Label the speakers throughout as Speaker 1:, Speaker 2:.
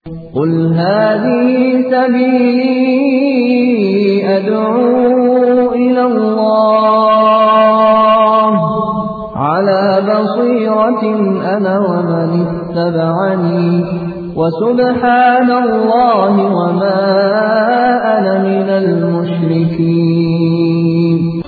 Speaker 1: قل هذه سبيلي أدعو إلى الله على بصيرة أنا ومن اتبعني وسبحان الله وما أنا من المشركين.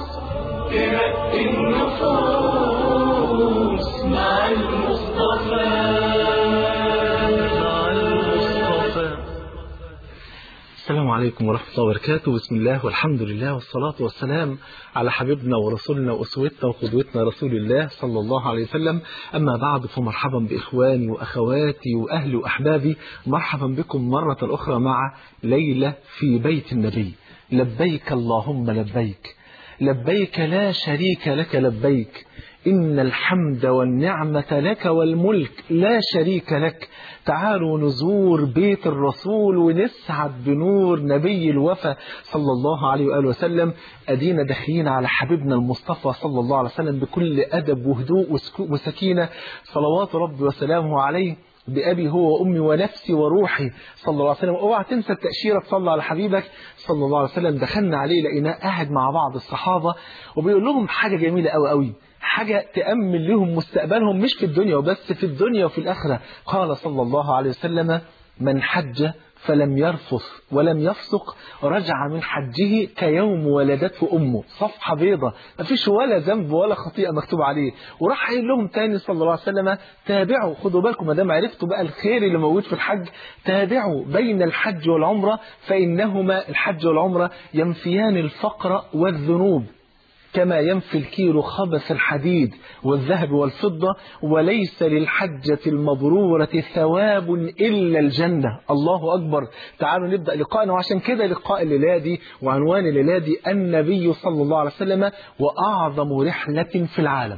Speaker 2: السلام عليكم ورحمة الله وبركاته. بسم الله والحمد لله والصلاة والسلام على حبيبنا ورسولنا وأسوتنا وقدوتنا رسول الله صلى الله عليه وسلم. أما بعد، فمرحبا بإخواني وأخواتي وأهلي وأحبابي، مرحبا بكم مرة أخرى مع ليلة في بيت النبي. لبيك اللهم لبيك، لبيك لا شريك لك لبيك، إن الحمد والنعمة لك والملك لا شريك لك. تعالوا نزور بيت الرسول ونسعد بنور نبي الوفا صلى الله عليه وآله وسلم. أدينا داخلين على حبيبنا المصطفى صلى الله عليه وسلم بكل أدب وهدوء وسكينة، صلوات ربي وسلامه عليه، بأبي هو وأمي ونفسي وروحي صلى الله عليه وسلم. اوعى تنسى التأشيرة تصلى على حبيبك صلى الله عليه وسلم. دخلنا عليه لقيناه قاعد مع بعض الصحابة وبيقول لهم حاجة جميلة قوي قوي، حاجة تأمل لهم مستقبلهم مش في الدنيا وبس، في الدنيا وفي الآخرة. قال صلى الله عليه وسلم: من حج فلم يرفث ولم يفسق رجع من حجه كيوم ولدته أمه. صفحة بيضة ما فيش ولا ذنب ولا خطيئة مكتوب عليه. وراح قايل لهم تاني صلى الله عليه وسلم: تابعوا، خدوا بالكم ما دام عرفتوا بقى الخير اللي موجود في الحج، تابعوا بين الحج والعمرة فإنهما الحج والعمرة ينفيان الفقر والذنوب كما ينفي الكير خبث الحديد والذهب والفضة، وليس للحجة المبرورة ثواب إلا الجنة. الله أكبر. تعالوا نبدأ لقاءنا، وعشان كده لقاء الليلة دي وعنوان الليلة دي النبي صلى الله عليه وسلم وأعظم رحلة في العالم.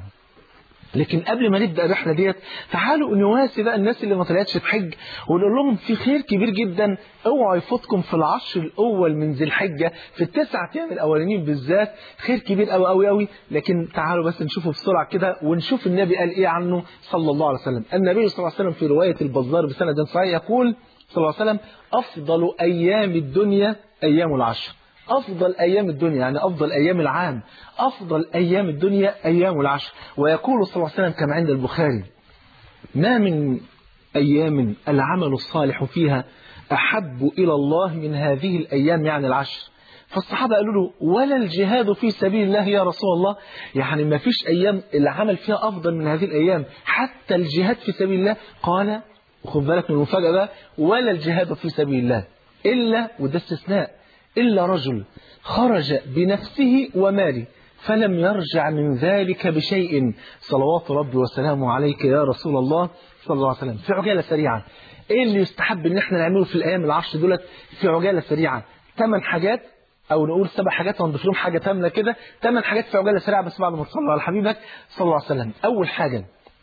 Speaker 2: لكن قبل ما نبدأ الرحلة ديت، تعالوا نواسي بقى الناس اللي ما طلعتش تحج ونقول لهم في خير كبير جدا اوعوا يفوتكم في العشر الأول من ذي الحجة، في التسعة أيام الأولانيين بالذات، خير كبير قوي قوي قوي. لكن تعالوا بس نشوفه بسرعة كده ونشوف النبي قال إيه عنه صلى الله عليه وسلم. النبي صلى الله عليه وسلم في رواية البزار بسند صحيح يقول صلى الله عليه وسلم: أفضل أيام الدنيا أيام العشر. أفضل أيام الدنيا يعني أفضل أيام العام، أفضل أيام الدنيا أيام العشر. ويقول صلى الله عليه وسلم كما عند البخاري: ما من أيام العمل الصالح فيها أحب إلى الله من هذه الأيام يعني العشر. فالصحابة قالوا له: ولا الجهاد في سبيل الله يا رسول الله؟ يعني ما فيش أيام العمل فيها أفضل من هذه الأيام، حتى الجهاد في سبيل الله؟ قال، خذ بالك من المفاجأة بقى: ولا الجهاد في سبيل الله إلا، وده استثناء، إلا رجل خرج بنفسه وماله فلم يرجع من ذلك بشيء. صلوات ربي وسلامه عليك يا رسول الله صلى الله عليه وسلم. في عجالة سريعة، إيه اللي يستحب إن احنا نعمله في الأيام العشر دولت؟ في عجالة سريعة 8 حاجات، أو نقول 7 حاجات ونضيف لهم حاجة تامنة كده. 8 حاجات في عجالة سريعة بس بعد ما تصلي على حبيبك صلى الله عليه وسلم. أول حاجة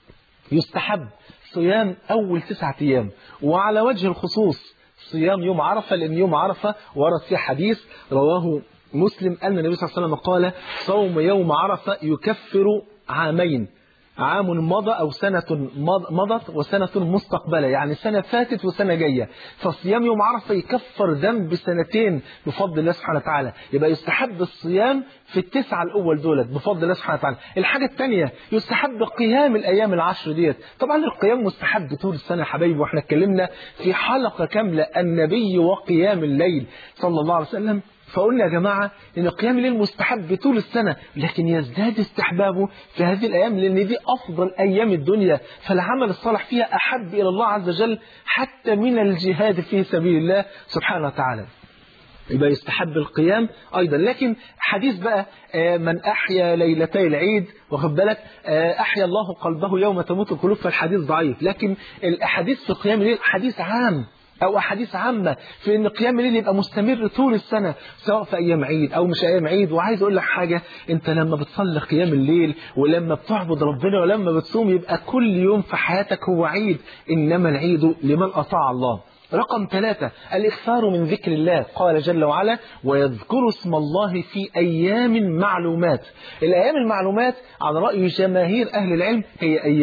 Speaker 2: يستحب صيام أول 9 أيام، وعلى وجه الخصوص صيام يوم عرفة، لأن يوم عرفة ورد فيه حديث رواه مسلم أن النبي صلى الله عليه وسلم قال: صوم يوم عرفة يكفر عامين، عام مضى أو سنة مضت وسنة مستقبلة، يعني سنة فاتت وسنة جاية. فصيام يوم عرفة يكفر ذنب سنتين بفضل الله سبحانه وتعالى. يبقى يستحب الصيام في ال9 الأول دولت بفضل الله سبحانه وتعالى. الحاجة الثانية يستحب قيام الأيام العشر ديت. طبعا القيام مستحب طول السنة يا حبايبي، واحنا اتكلمنا في حلقة كاملة النبي وقيام الليل صلى الله عليه وسلم. فقلنا يا جماعة إن قيام الليل مستحب طول السنة، لكن يزداد استحبابه في هذه الأيام لأن دي أفضل أيام الدنيا، فالعمل الصالح فيها أحب إلى الله عز وجل حتى من الجهاد في سبيل الله سبحانه وتعالى. يبقى يستحب القيام أيضا. لكن حديث بقى من أحيا ليلتي العيد، واخد بالك، أحيا الله قلبه يوم تموت القلوب، فالحديث ضعيف. لكن الحديث في قيام الليل حديث عام أو أحاديث عامة في أن قيام الليل يبقى مستمر طول السنة سواء في أيام عيد أو مش أيام عيد. وعايز أقول لك حاجة، أنت لما بتصلي قيام الليل ولما بتعبد ربنا ولما بتصوم يبقى كل يوم في حياتك هو عيد، إنما العيد لمن أطاع الله. رقم 3 الإكثار من ذكر الله. قال جل وعلا: ويذكر اسم الله في أيام معلومات. الأيام المعلومات على رأي جماهير أهل العلم هي أيام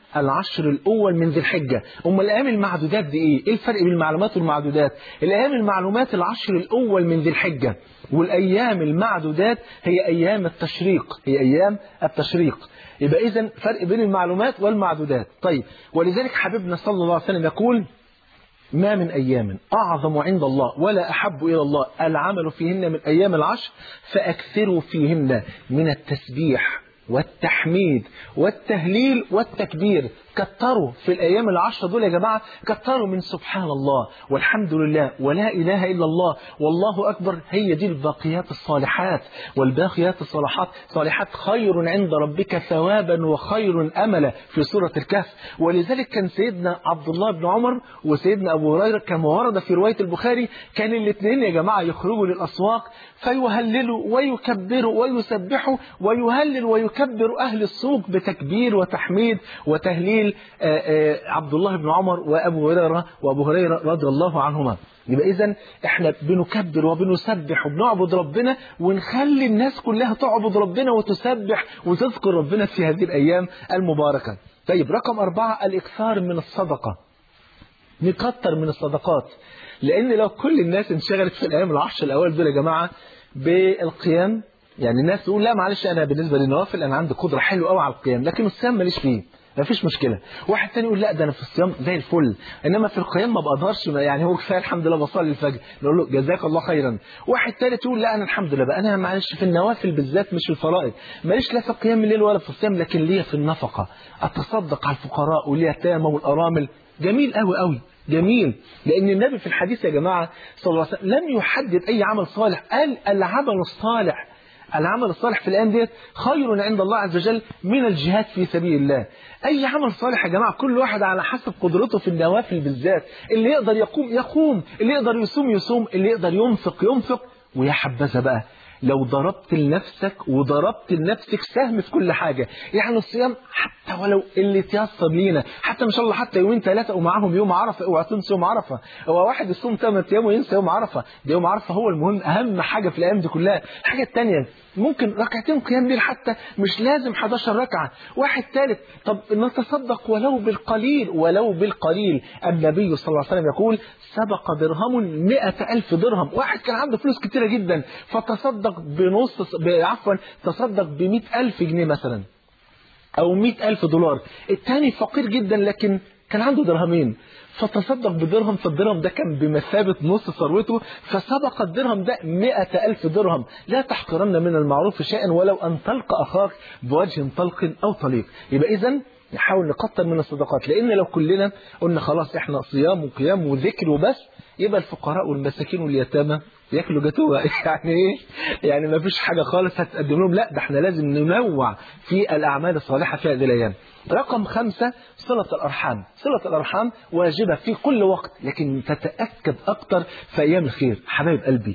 Speaker 2: العشر الأول من ذي الحجة. الأيام المعدودات دي إيه الفرق بين المعلومات والمعدودات؟ الأيام المعلومات العشر الأول من ذي الحجة، والأيام المعدودات هي أيام التشريق، هي أيام التشريق. يبقى إذن فرق بين المعلومات والمعدودات. طيب، ولذلك حبيبنا صلى الله عليه وسلم يقول: ما من أيام أعظم عند الله ولا أحب إلى الله العمل فيهن من أيام العشر فأكثروا فيهن من التسبيح والتحميد والتهليل والتكبير. كتروا في الأيام العشر دول يا جماعة، كتروا من سبحان الله والحمد لله ولا إله إلا الله والله أكبر. هي دي الباقيات الصالحات، والباقيات صالحات خير عند ربك ثوابا وخير أملا في سورة الكهف. ولذلك كان سيدنا عبد الله بن عمر وسيدنا أبو هريرة كما ورد في رواية البخاري، كان الاثنين يا جماعة يخرجوا للأسواق فيهللوا ويكبروا ويسبحوا، ويهلل ويكبر أهل السوق بتكبير وتحميد وتهليل عبد الله بن عمر وأبو هريرة رضي الله عنهما. يبقى إذن إحنا بنكبر وبنسبح وبنعبد ربنا، ونخلي الناس كلها تعبد ربنا وتسبح وتذكر ربنا في هذه الأيام المباركة. طيب، رقم 4 الإكثار من الصدقة. نكتر من الصدقات، لأن لو كل الناس انشغلت في الأيام العشر الأول دول يا جماعة بالقيام، يعني الناس تقول لا معلش أنا بالنسبة للنوافل أنا عندي قدرة حلوة قوي على القيام، لكن الصيام ماليش فيه، مفيش مشكلة. واحد تاني يقول لا ده أنا في الصيام زي الفل، إنما في القيام ما بقدرش، يعني هو كفاية الحمد لله بصلي الفجر، نقول له جزاك الله خيرا. واحد تالت يقول لا أنا الحمد لله بقى أنا معلش في النوافل بالذات مش في الفرائض، ماليش لا في قيام الليل ولا في الصيام، لكن ليا في النفقة، أتصدق على الفقراء واليتامى والأرامل. جميل قوي قوي، جميل. لأن النبي في الحديث يا جماعة صلى الله عليه وسلم لم يحدد أي عمل صالح، قال العمل الصالح. العمل الصالح في الآن ديت خير عند الله عز وجل من الجهاد في سبيل الله. أي عمل صالح يا جماعة كل واحد على حسب قدرته في النوافل بالذات، اللي يقدر يقوم، اللي يقدر يصوم، اللي يقدر ينفق. ويا حبذا بقى لو ضربت لنفسك وضربت لنفسك سهم في كل حاجة. يعني الصيام حتى ولو اللي تيسر لينا، حتى ان شاء الله حتى يومين 3 ومعاهم يوم عرفة، اوعى تنسوا يوم عرفة. هو واحد يصوم 8 ايام وينسى يوم عرفة؟ ده يوم عرفة هو المهم، اهم حاجة في الايام دي كلها. الحاجة الثانية ممكن ركعتين قيام ليل، حتى مش لازم 11 ركعة. واحد ثالث طب نتصدق ولو بالقليل. النبي صلى الله عليه وسلم يقول سبق درهم 100,000 درهم. واحد كان عنده فلوس كتيرة جدا فتصدق تصدق ب100,000 جنيه مثلا أو 100,000 دولار. الثاني فقير جدا لكن كان عنده درهمين فتصدق بدرهم، فالدرهم ده كان بمثابة نص ثروته، فسبق الدرهم ده 100,000 درهم. لا تحقرن من المعروف شيئا ولو أن تلقى أخاك بوجه طلق أو طليق. يبقى إذن نحاول نكتر من الصدقات، لأن لو كلنا قلنا خلاص إحنا صيام وقيام وذكر وبس، يبقى الفقراء والمساكين واليتامى ياكلوا جاتوه. يعني ايه؟ يعني ما فيش حاجة خالص هتقدم لهم. لا، ده احنا لازم ننوع في الأعمال الصالحة في هذه الأيام. رقم 5 صلة الأرحام. صلة الأرحام واجبة في كل وقت، لكن تتأكد أكتر في أيام الخير. حبايب قلبي،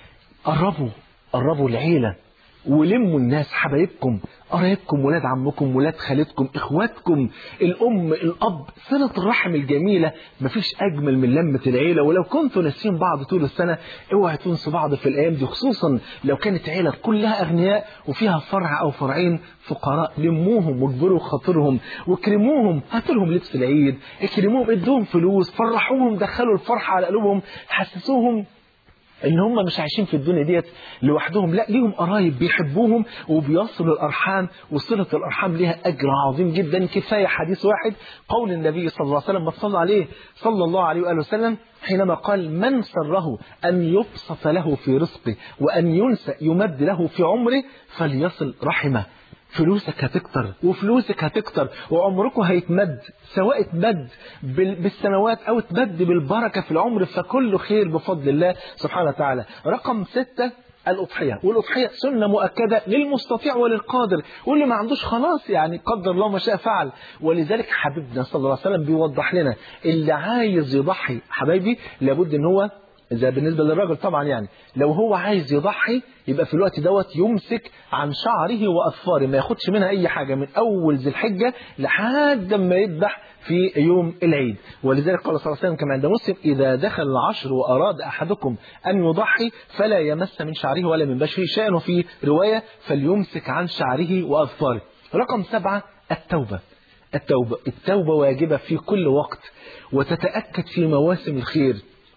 Speaker 2: قربوا العيلة ولموا الناس، حبايبكم، قرايبكم، ولاد عمكم، ولاد خالتكم، اخواتكم، الام، الاب. صلة الرحم الجميلة مفيش اجمل من لمة العيلة. ولو كنتوا ناسين بعض طول السنة اوعوا تنسوا بعض في الايام دي، خصوصا لو كانت عيلة كلها اغنياء وفيها فرع او فرعين فقراء. لموهم واجبروا خاطرهم واكرموهم، هاتوا لهم لبس العيد، اكرموهم، ادوهم فلوس، فرحوهم، دخلوا الفرحة على قلوبهم، حسسوهم ان هم مش عايشين في الدنيا ديت لوحدهم، لا ليهم قرايب بيحبوهم وبيصلوا الارحام. وصلة الارحام ليها اجر عظيم جدا. كفايه حديث واحد، قول النبي صلى الله عليه وسلم، صلى عليه صلى الله عليه واله وسلم حينما قال من سره ان يبسط له في رزقه وان ينسى يمد له في عمره فليصل رحمه. فلوسك هتكتر وفلوسك هتكتر وعمركم هيتمد، سواء اتمد بالسنوات او اتمد بالبركة في العمر، فكله خير بفضل الله سبحانه وتعالى. رقم 6 الأضحية. والأضحية سنة مؤكدة للمستطيع وللقادر، واللي ما عندوش خلاص يعني قدر الله ما شاء فعل. ولذلك حبيبنا صلى الله عليه وسلم بيوضح لنا اللي عايز يضحي حبايبي لابد ان هو إذا بالنسبة للراجل طبعا، يعني لو هو عايز يضحي يبقى في الوقت دوت يمسك عن شعره وأظفاره، ما ياخدش منها أي حاجة من أول ذي الحجة لحد ما يذبح في يوم العيد. ولذلك قال صلى الله عليه وسلم كما عند مسلم إذا دخل العشر وأراد أحدكم أن يضحي فلا يمس من شعره ولا من بشره شيئا، وفي رواية فليمسك عن شعره وأظفاره. رقم 7 التوبة. التوبة واجبة في كل وقت، وتتأكد في مواسم الخير.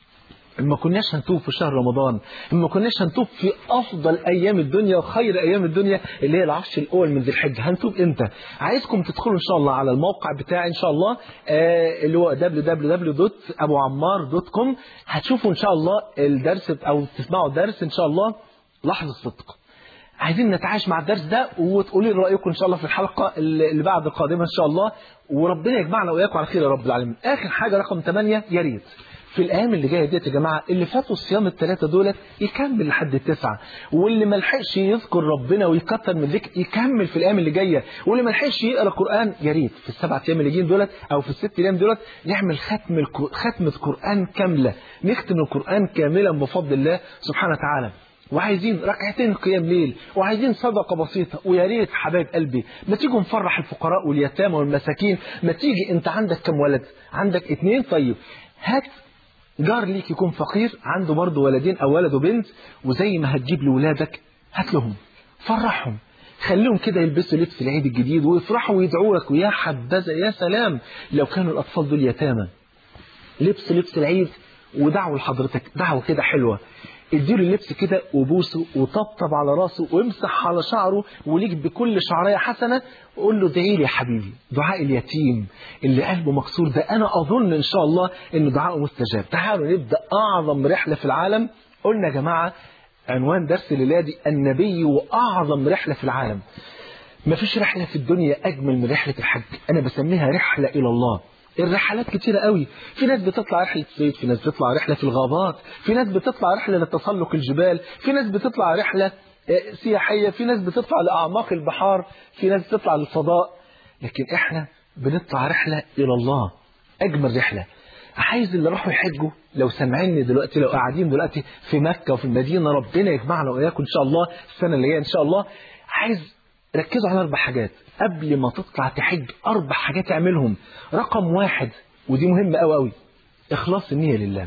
Speaker 2: ما كناش هنتوب في شهر رمضان، ما كناش هنتوب في أفضل أيام الدنيا وخير أيام الدنيا اللي هي العشر الأول من ذي الحجة. هنتوب إمتى؟ عايزكم تدخلوا إن شاء الله على الموقع بتاعي إن شاء الله اللي هو www.abuammar.com. هتشوفوا إن شاء الله الدرس أو تسمعوا الدرس إن شاء الله لحظة صدق. عايزين نتعايش مع الدرس ده وتقولي رأيكم إن شاء الله في الحلقة اللي بعد القادمة إن شاء الله، وربنا يجمعنا وإياكم على خير يا رب العالمين. آخر حاجة رقم 8، يا ريت في الأيام اللي جاية ديت يا جماعة اللي فاتوا الصيام ال3 دولت يكمل لحد 9، واللي ما لحقش يذكر ربنا ويكتر من ذكر يكمل في الأيام اللي جاية، واللي ما لحقش يقرأ قرآن يا ريت في ال7 أيام اللي جايين دولت أو في ال6 أيام دولت نعمل ختمة قرآن كاملة، نختم القرآن كاملا بفضل الله سبحانه وتعالى. وعايزين ركعتين قيام ليل، وعايزين صدقة بسيطة. ويا ريت حبايب قلبي ما تيجوا نفرح الفقراء واليتامى والمساكين. ما تيجي انت عندك كم ولد؟ عندك 2، طيب هات جار ليك يكون فقير عنده برضه ولدين او ولد وبنت، وزي ما هتجيب لولادك هات لهم، فرحهم، خليهم كده يلبسوا لبس العيد الجديد ويفرحوا ويدعوا لك. ويا حبذا يا سلام لو كانوا الاطفال دول يتامى، لبس العيد ودعوا لحضرتك دعوه كده حلوه، اديله اللبس كده وبوسه وطبطب على راسه وامسح على شعره وليك بكل شعريه حسنه، وقول له ادعي لي يا حبيبي. دعاء اليتيم اللي قلبه مكسور ده انا اظن ان شاء الله ان دعاءه مستجاب. تعالوا نبدا اعظم رحله في العالم. قلنا يا جماعه عنوان درس الليله دي النبي واعظم رحله في العالم. مفيش رحله في الدنيا اجمل من رحله الحج، انا بسميها رحله الى الله. الرحلات كتيرة قوي، في ناس بتطلع رحلة صيد، في ناس بتطلع رحلة في الغابات، في ناس بتطلع رحلة لتسلق الجبال، في ناس بتطلع رحلة سياحية، في ناس بتطلع لأعماق البحار، في ناس بتطلع للفضاء. لكن احنا بنطلع رحلة إلى الله، أجمل رحلة. عايز اللي راحوا يحجوا لو سمعيني دلوقتي، لو قاعدين دلوقتي في مكة وفي المدينة، ربنا يجمعنا وإياكم إن شاء الله السنة اللي جاية إن شاء الله. عايز ركزوا على 4 حاجات قبل ما تطلع تحج، 4 حاجات اعملهم. رقم 1 ودي مهمة قوي قوي، إخلاص النية لله.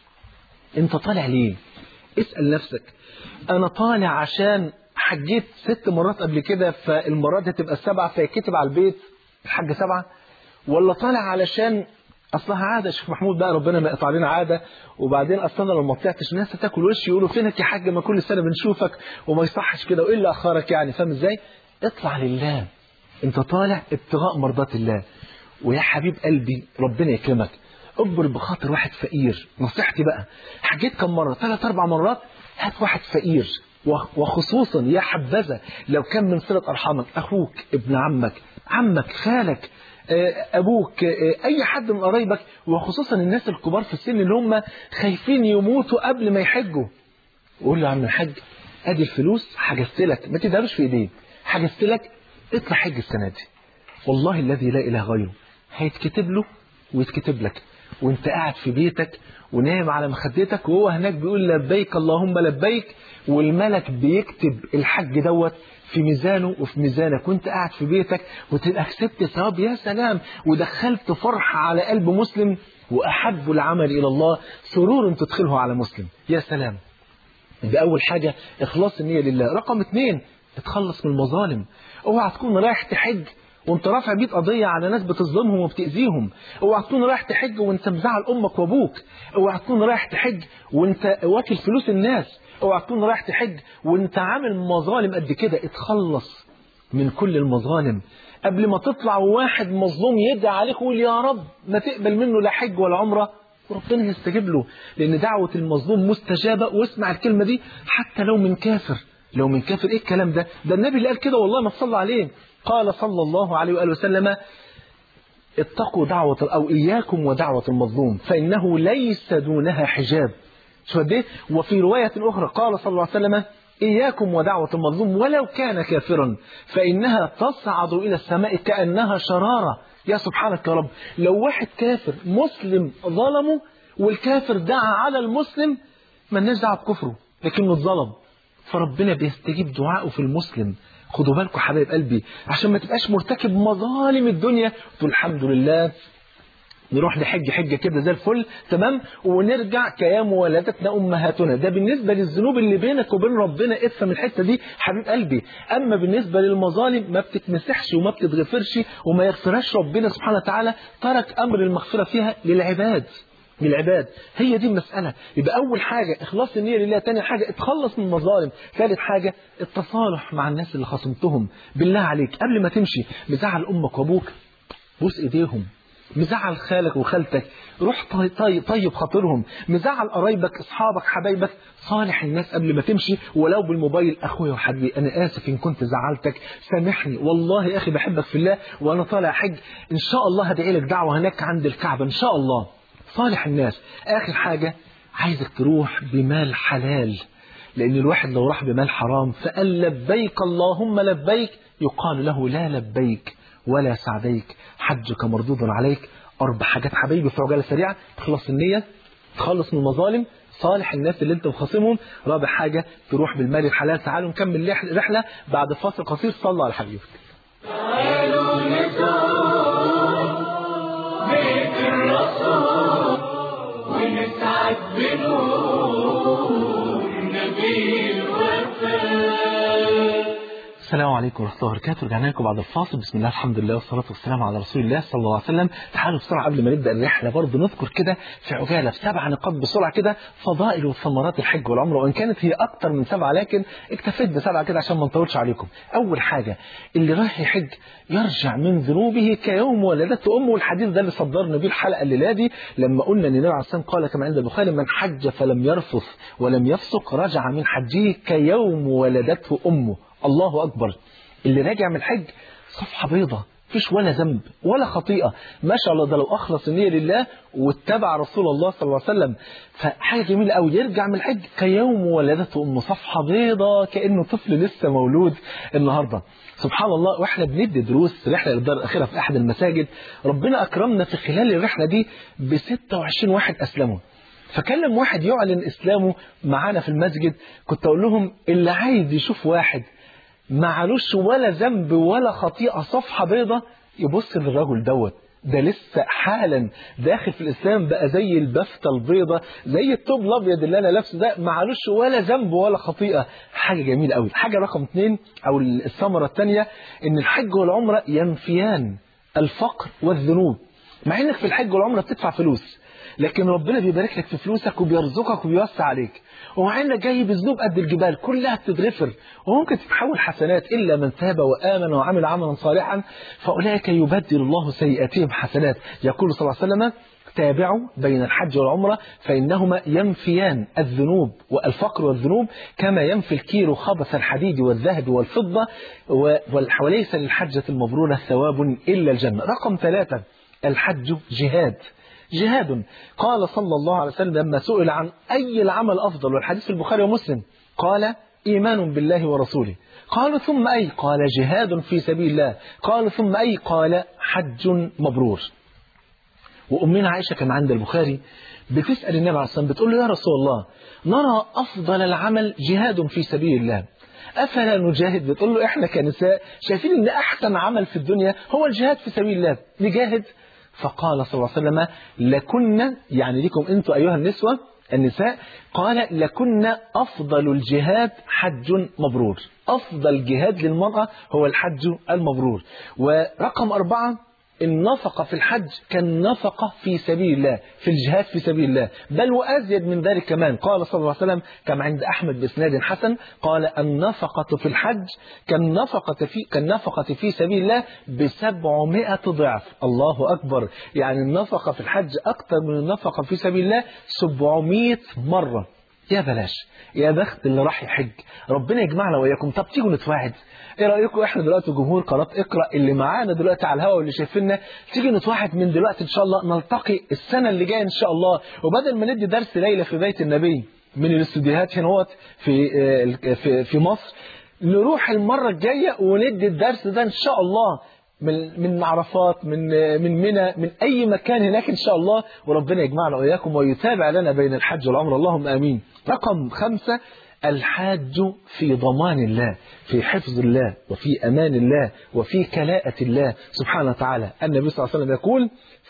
Speaker 2: أنت طالع ليه؟ اسأل نفسك، أنا طالع عشان حجيت 6 مرات قبل كده فالمرات هتبقى 7 فيكتب على البيت الحج 7، ولا طالع علشان أصلها عادة شيخ محمود بقى ربنا ما يقطع لنا عادة، وبعدين أصلا لو ما طلعتش الناس هتاكل وش يقولوا فينك يا حاج ما كل سنة بنشوفك وما يصحش كده وإيه اللي أخرك يعني، فاهم إزاي؟ اطلع لله، أنت طالع ابتغاء مرضات الله. ويا حبيب قلبي ربنا يكرمك، اكبر بخاطر واحد فقير. نصيحتي بقى، حجيت كم مرة؟ 3 4 مرات، هات واحد فقير، وخصوصا يا حبذا لو كان من صلة أرحامك، أخوك، ابن عمك، خالك، أبوك، أي حد من قرايبك، وخصوصا الناس الكبار في السن اللي هم خايفين يموتوا قبل ما يحجوا. وقول له يا عم الحاج أدي الفلوس حجزت لك، ما تدهرش في إيديه، حجزت لك، اطلع حج السنة دي، والله الذي لا إله غيره هيتكتب له ويتكتب لك وانت قاعد في بيتك ونايم على مخدتك، وهو هناك بيقول لبيك اللهم لبيك، والملك بيكتب الحج دوت في ميزانه وفي ميزانك وانت قاعد في بيتك، وتبقى كسبت ثواب. يا سلام، ودخلت فرحة على قلب مسلم، وأحب العمل إلى الله سرور تدخله على مسلم. يا سلام. ده أول حاجة، إخلاص النية لله. رقم 2، اتخلص من المظالم. اوعى تكون رايح تحج وانت رافع بيت قضية على ناس بتظلمهم وبتأذيهم. اوعى تكون رايح تحج وانت مزعل امك وابوك. اوعى تكون رايح تحج وانت واكل فلوس الناس. اوعى تكون رايح تحج وانت عامل مظالم قد كده. اتخلص من كل المظالم قبل ما تطلع، وواحد مظلوم يدعي عليك ويقول يا رب ما تقبل منه لا حج ولا عمرة، وربنا يستجيب له، لان دعوة المظلوم مستجابة. واسمع الكلمة دي، حتى لو من كافر. لو من كافر، ايه الكلام ده؟ ده النبي اللي قال كده، والله ما تصلى عليه. قال صلى الله عليه وآله وسلم اتقوا دعوة أو إياكم ودعوة المظلوم فإنه ليس دونها حجاب. شو ده؟ وفي رواية أخرى قال صلى الله عليه وسلم إياكم ودعوة المظلوم ولو كان كافرا فإنها تصعد إلى السماء كأنها شرارة. يا سبحانك يا رب، لو واحد كافر مسلم ظلمه والكافر دعا على المسلم، ما لناش دعوة بكفره لكنه اتظلم، فربنا بيستجيب دعائه في المسلم. خدوا بالكم حبايب قلبي عشان ما تبقاش مرتكب مظالم الدنيا تقول الحمد لله نروح نحج حجة كده زي الفل تمام، ونرجع كيام ولدتنا أمهاتنا. ده بالنسبة للذنوب اللي بينك وبين ربنا، افهم الحتة دي حبيب قلبي. أما بالنسبة للمظالم ما بتتمسحش وما بتتغفرش وما يغفرهاش ربنا سبحانه وتعالى، ترك أمر المغفرة فيها للعباد. هي دي المسألة. يبقى أول حاجة إخلاص النية لله، تاني حاجة اتخلص من المظالم، ثالث حاجة التصالح مع الناس اللي خصمتهم. بالله عليك قبل ما تمشي مزعل أمك وأبوك بوس إيديهم، مزعل خالك وخالتك روح طيب خاطرهم، مزعل قرايبك اصحابك حبايبك صالح الناس قبل ما تمشي ولو بالموبايل. اخويا وحبيبي انا اسف ان كنت زعلتك، سامحني والله يا اخي بحبك في الله وانا طالع حج ان شاء الله هدعي لك دعوه هناك عند الكعبه ان شاء الله. صالح الناس. اخر حاجه عايزك تروح بمال حلال، لان الواحد لو راح بمال حرام فقال لبيك اللهم لبيك يقال له لا لبيك ولا سعديك حجك مردود عليك. 4 حاجات حبايبي في عجاله سريعه: تخلص النيه، تخلص من المظالم، صالح الناس اللي انت مخاصمهم، رابع حاجه تروح بالمال الحلال. تعالوا نكمل رحله بعد فاصل قصير. صلوا على حبيبك.
Speaker 3: تعالوا نزور بيت الرسول ونسعد بنور نبي الوفاء.
Speaker 2: السلام عليكم ورحمة الله وبركاته. رجعنا لكم بعد الفاصل. بسم الله الحمد لله والصلاة والسلام على رسول الله صلى الله عليه وسلم. تعالوا بسرعة قبل ما نبدأ الرحلة برضه نذكر كده في عجالة في 7 نقاط بسرعة كده فضائل وثمرات الحج والعمرة، وإن كانت هي أكتر من 7 لكن اكتفيت ب7 كده عشان ما نطولش عليكم. أول حاجة اللي رايح يحج يرجع من ذنوبه كيوم ولدته أمه، والحديث ده اللي صدرنا بيه الحلقة الليلة دي لما قلنا ان النبي عليه الصلاة والسلام قال كما عند البخاري: من حج فلم يرفث ولم يفسق رجع من حجه كيوم ولدته أمه. الله أكبر. اللي راجع من الحج صفحة بيضة، فيش ولا ذنب ولا خطيئة، ما شاء الله. ده لو أخلص النية لله واتبع رسول الله صلى الله عليه وسلم فحاجة جميلة قوي. يرجع من الحج كيوم ولدته أمه، صفحة بيضة كأنه طفل لسه مولود النهاردة. سبحان الله. واحنا بندي دروس رحلة للدار الأخيرة في أحد المساجد، ربنا أكرمنا في خلال الرحلة دي ب26 واحد أسلموا. فكلم واحد يعلن إسلامه معانا في المسجد، كنت أقول لهم اللي عايز يشوف واحد معلوش ولا ذنب ولا خطيئة صفحة بيضة يبص للرجل دوت، ده لسه حالا داخل في الإسلام بقى زي البفتة البيضة زي الطوب الأبيض اللي أنا لابسه ده، معلوش ولا ذنب ولا خطيئة. حاجة جميلة قوي. حاجة رقم 2 أو الثمرة الثانية إن الحج والعمرة ينفيان الفقر والذنوب. مع إنك في الحج والعمرة بتدفع فلوس لكن ربنا بيبارك لك في فلوسك وبيرزقك وبيوسع عليك، ومع انك جاي بذنوب قد الجبال كلها بتتغفر وممكن تتحول حسنات. الا من تاب وامن وعمل عملا صالحا فاولئك يبدل الله سيئاتهم حسنات. يقول صلى الله عليه وسلم: تابعوا بين الحج والعمرة فإنهما ينفيان الذنوب والفقر والذنوب كما ينفي الكير خبث الحديد والذهب والفضة، وليس للحجة المبرورة ثواب إلا الجنة. رقم 3 الحج جهاد. قال صلى الله عليه وسلم لما سئل عن أي العمل أفضل، والحديث في البخاري ومسلم، قال: إيمان بالله ورسوله. قالوا ثم أي؟ قال: جهاد في سبيل الله. قالوا ثم أي؟ قال: حج مبرور. وأمنا عائشة كما عند البخاري بتسأل النبي عليه الصلاة والسلام بتقول له: يا رسول الله نرى أفضل العمل جهاد في سبيل الله أفلا نجاهد؟ بتقول له: إحنا كنساء شايفين إن أحسن عمل في الدنيا هو الجهاد في سبيل الله، نجاهد. فقال صلى الله عليه وسلم: لكن يعني لكم أنتم أيها النساء قال: لكن أفضل الجهاد حج مبرور. أفضل جهاد للمرأة هو الحج المبرور. ورقم 4 النفقة في الحج كالنفقة في سبيل الله، في الجهاد في سبيل الله، بل وأزيد من ذلك كمان. قال صلى الله عليه وسلم كما عند أحمد بإسناد حسن قال: النفقة في الحج كالنفقة في سبيل الله ب700 ضعف. الله أكبر. يعني النفقة في الحج أكثر من النفقة في سبيل الله 700 مرة. يا بلاش، يا بخت اللي راح يحج. ربنا يجمعنا وإياكم. طب تيجوا نتواعد. ايه رايكم احنا دلوقتي جمهور قناه اقرا اللي معانا دلوقتي على الهواء واللي شايفيننا، تيجي نتواعد من دلوقتي ان شاء الله نلتقي السنه اللي جايه ان شاء الله، وبدل ما ندي درس ليله في بيت النبي من الاستوديوهات هنا في مصر، نروح المره الجايه وندي الدرس ده ان شاء الله من عرفات، من منى، من اي مكان هناك ان شاء الله، وربنا يجمعنا واياكم ويتابع لنا بين الحج والعمره اللهم امين. رقم 5 الحاج في ضمان الله، في حفظ الله، وفي أمان الله، وفي كلاءة الله سبحانه وتعالى. النبي صلى الله عليه وسلم يقول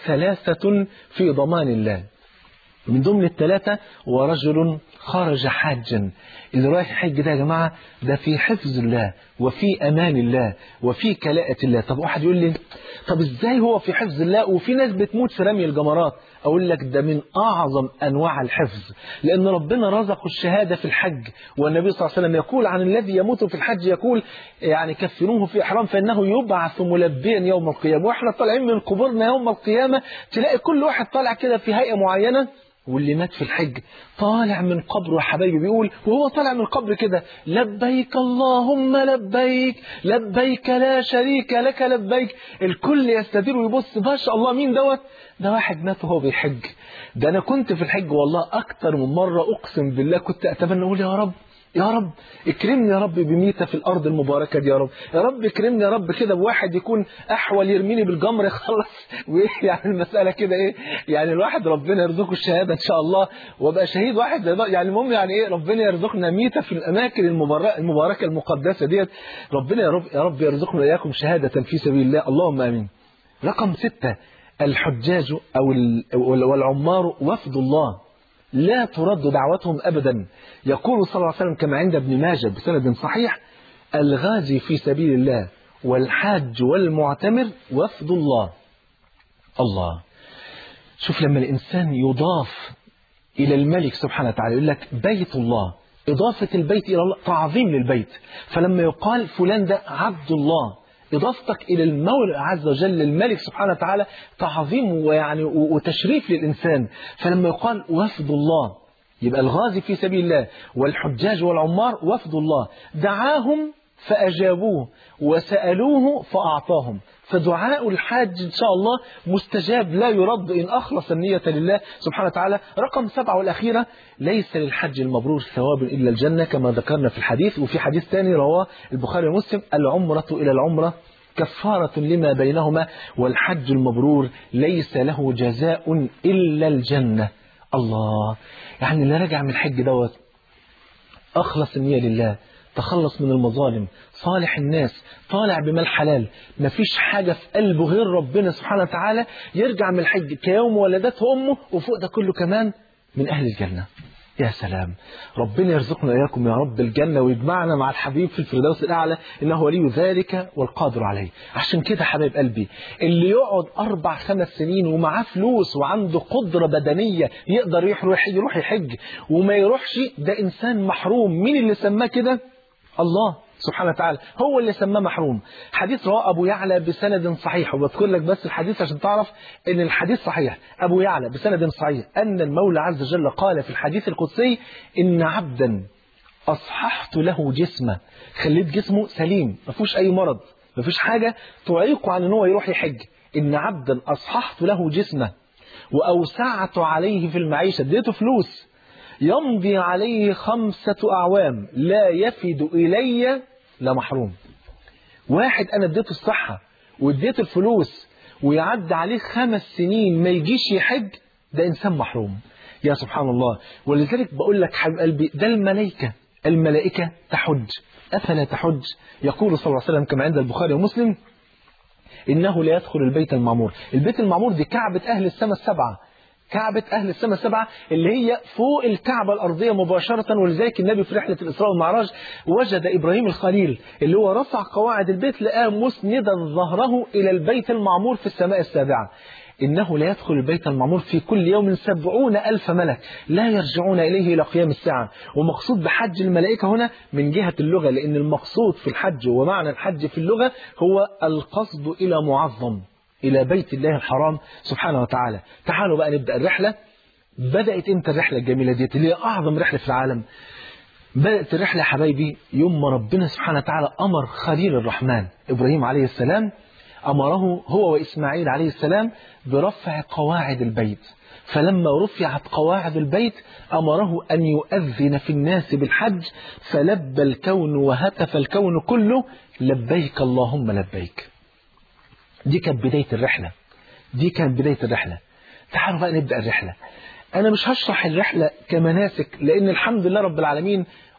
Speaker 2: 3 في ضمان الله، من ضمن ال3 ورجل خرج حاجا. اللي رايح حج ده يا جماعة ده في حفظ الله وفي أمان الله وفي كلاءة الله. طب واحد يقول لي طب ازاي هو في حفظ الله وفي ناس بتموت في رمي الجمرات؟ أقول لك ده من أعظم أنواع الحفظ، لأن ربنا رزقه الشهادة في الحج، والنبي صلى الله عليه وسلم يقول عن الذي يموت في الحج يقول يعني كفنوه في إحرام فإنه يبعث ملبيا يوم القيامة. وإحنا طالعين من قبورنا يوم القيامة تلاقي كل واحد طالع كده في هيئة معينة، واللي مات في الحج طالع من قبره يا حبايبي بيقول وهو طالع من القبر كده لبيك اللهم لبيك لبيك لا شريك لك لبيك. الكل يستدير ويبص ما شاء الله مين دوت؟ ده واحد مات وهو بيحج. ده أنا كنت في الحج والله أكتر من مرة أقسم بالله كنت أتمنى أقول يا رب يا رب اكرمني يا رب بميتة في الأرض المباركة دي، يا رب يا رب اكرمني يا رب كده بواحد يكون أحول يرميني بالجمر يخلص. يعني المسألة كده إيه يعني الواحد ربنا يرزقه الشهادة إن شاء الله وابقى شهيد واحد يعني المهم يعني إيه ربنا يرزقنا ميتة في الأماكن المباركة المقدسة ديت. ربنا يا رب يرزقنا إياكم شهادة في سبيل الله اللهم آمين. رقم 6 الحجاج والعمار وفد الله لا ترد دعوتهم أبدا. يقول صلى الله عليه وسلم كما عند ابن ماجه بسند صحيح الغازي في سبيل الله والحاج والمعتمر وفد الله. الله شوف لما الإنسان يضاف إلى الملك سبحانه وتعالى يقول لك بيت الله، إضافة البيت إلى الله تعظيم للبيت. فلما يقال فلان ده عبد الله إضافتك إلى المولى عز وجل الملك سبحانه وتعالى تعظيم ويعني وتشريف للإنسان. فلما يقال وفد الله يبقى الغازي في سبيل الله والحجاج والعمار وفد الله دعاهم فأجابوه وسألوه فأعطاهم. فدعاء الحاج إن شاء الله مستجاب لا يرد إن أخلص النية لله سبحانه وتعالى. رقم 7 والأخيرة ليس للحج المبرور ثواب إلا الجنة كما ذكرنا في الحديث. وفي حديث ثاني رواه البخاري ومسلم العمرة إلى العمرة كفارة لما بينهما والحج المبرور ليس له جزاء إلا الجنة. الله يعني اللي رجع من الحج دوت أخلص النية لله تخلص من المظالم صالح الناس طالع بمال حلال مفيش حاجة في قلبه غير ربنا سبحانه وتعالى يرجع من الحج كيوم ولدته أمه وفوق ده كله كمان من أهل الجنة. يا سلام ربنا يرزقنا إياكم يا رب الجنة ويجمعنا مع الحبيب في الفردوس الأعلى إنه ولي ذلك والقادر عليه. عشان كده حبايب قلبي اللي يقعد 4-5 سنين ومعاه فلوس وعنده قدرة بدنية يقدر يروح يحج وما يروحش ده إنسان محروم. مين اللي سماه كده؟ الله سبحانه وتعالى هو اللي سماه محروم. حديث رواه أبو يعلى بسند صحيح وبذكر لك بس الحديث عشان تعرف إن الحديث صحيح. أبو يعلى بسند صحيح أن المولى عز وجل قال في الحديث القدسي إن عبدا أصححت له جسمه خليت جسمه سليم ما فيهوش أي مرض ما فيش حاجة تعيقه عن أنه يروح يحج. إن عبدا أصححت له جسمه وأوسعت عليه في المعيشة اديته فلوس يمضي عليه 5 أعوام لا يفد إلي لمحروم. واحد أنا اديته الصحة واديته الفلوس ويعد عليه 5 سنين ما يجيش يحج ده إنسان محروم. يا سبحان الله. ولذلك بقول لك حبيب قلبي ده الملائكة تحج أفلا تحج. يقول صلى الله عليه وسلم كما عند البخاري ومسلم إنه لا يدخل البيت المعمور. البيت المعمور دي كعبة أهل السماء السبعة كعبة أهل السماء السبعة اللي هي فوق الكعبة الأرضية مباشرة. ولذلك النبي في رحلة الإسراء والمعراج وجد إبراهيم الخليل اللي هو رفع قواعد البيت لقاه مسندا ظهره إلى البيت المعمور في السماء السابعة. إنه لا يدخل البيت المعمور في كل يوم 70,000 ملك لا يرجعون إليه إلى قيام الساعة. ومقصود بحج الملائكة هنا من جهة اللغة لأن المقصود في الحج ومعنى الحج في اللغة هو القصد إلى معظم إلى بيت الله الحرام سبحانه وتعالى. تعالوا بقى نبدأ الرحلة. بدأت امتى الرحلة الجميلة دي اللي هي أعظم رحلة في العالم؟ بدأت الرحلة يا حبايبي يوم ما ربنا سبحانه وتعالى أمر خليل الرحمن إبراهيم عليه السلام أمره هو وإسماعيل عليه السلام برفع قواعد البيت. فلما رفعت قواعد البيت أمره أن يؤذن في الناس بالحج فلبى الكون وهتف الكون كله لبيك اللهم لبيك. دي كانت بداية الرحلة. تعالوا بقى نبدأ الرحلة. أنا مش هشرح الرحلة كمناسك لأن الحمد لله رب العالمين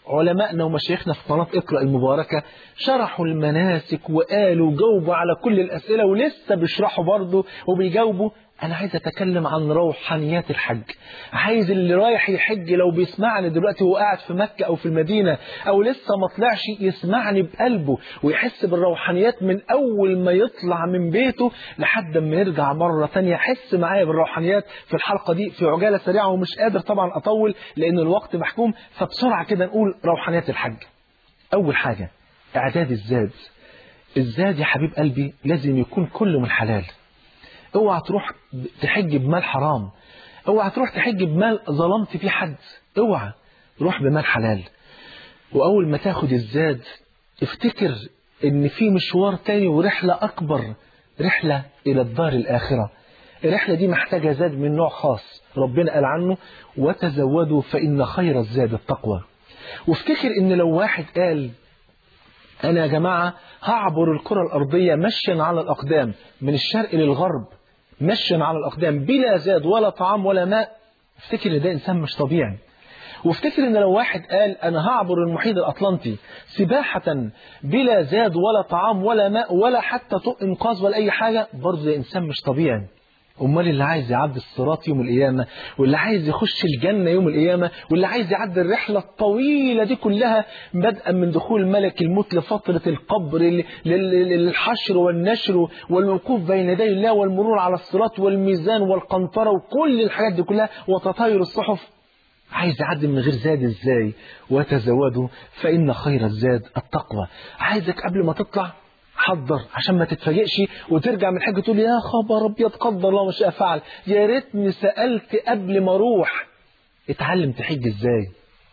Speaker 2: علماءنا ومشايخنا في قناة اقرأ المباركة شرحوا المناسك وقالوا وجاوبوا على كل الأسئلة ولسه بيشرحوا برضه وبيجاوبوا. أنا عايز أتكلم عن روحانيات الحج. عايز اللي رايح يحج لو بيسمعني دلوقتي وهو قاعد في مكة أو في المدينة أو لسه ما طلعش يسمعني بقلبه ويحس بالروحانيات من أول ما يطلع من بيته لحد ما يرجع مرة تانية. حس معايا بالروحانيات في الحلقة دي في عجالة سريعة، ومش قادر طبعا أطول لأن الوقت محكوم، فبسرعة كده نقول روحانيات الحج. أول حاجة إعداد الزاد. الزاد يا حبيب قلبي لازم يكون كله من حلال. اوعى تروح تحج بمال حرام، اوعى تروح تحج بمال ظلمت فيه حد، اوعى روح بمال حلال. واول ما تاخد الزاد افتكر ان في مشوار تاني ورحلة اكبر، رحلة الى الدار الاخرة. الرحلة دي محتاجة زاد من نوع خاص ربنا قال عنه وتزودوا فإن خير الزاد التقوى. وافتكر ان لو واحد قال أنا يا جماعة هعبر الكرة الأرضية مشيا على الأقدام من الشرق للغرب، مشيا على الأقدام بلا زاد ولا طعام ولا ماء، افتكر ان ده إنسان مش طبيعي. وافتكر ان لو واحد قال أنا هعبر المحيط الأطلنطي سباحة بلا زاد ولا طعام ولا ماء ولا حتى طوق إنقاذ ولا أي حاجة، برضه ده إنسان مش طبيعي. أمال اللي عايز يعدي الصراط يوم القيامة، واللي عايز يخش الجنة يوم القيامة، واللي عايز يعدي الرحلة الطويلة دي كلها بدءا من دخول ملك الموت لفترة القبر للحشر والنشر والوقوف بين يدي الله والمرور على الصراط والميزان والقنطرة وكل الحاجات دي كلها وتطاير الصحف، عايز يعدي من غير زاد ازاي؟ وتزودوا فإن خير الزاد التقوى. عايزك قبل ما تطلع حضر عشان ما تتفاجئش وترجع من الحج تقول يا خبر ابيض قدر الله ما شاء فعل، يا ريتني سألت قبل ما اروح. اتعلم تحج ازاي.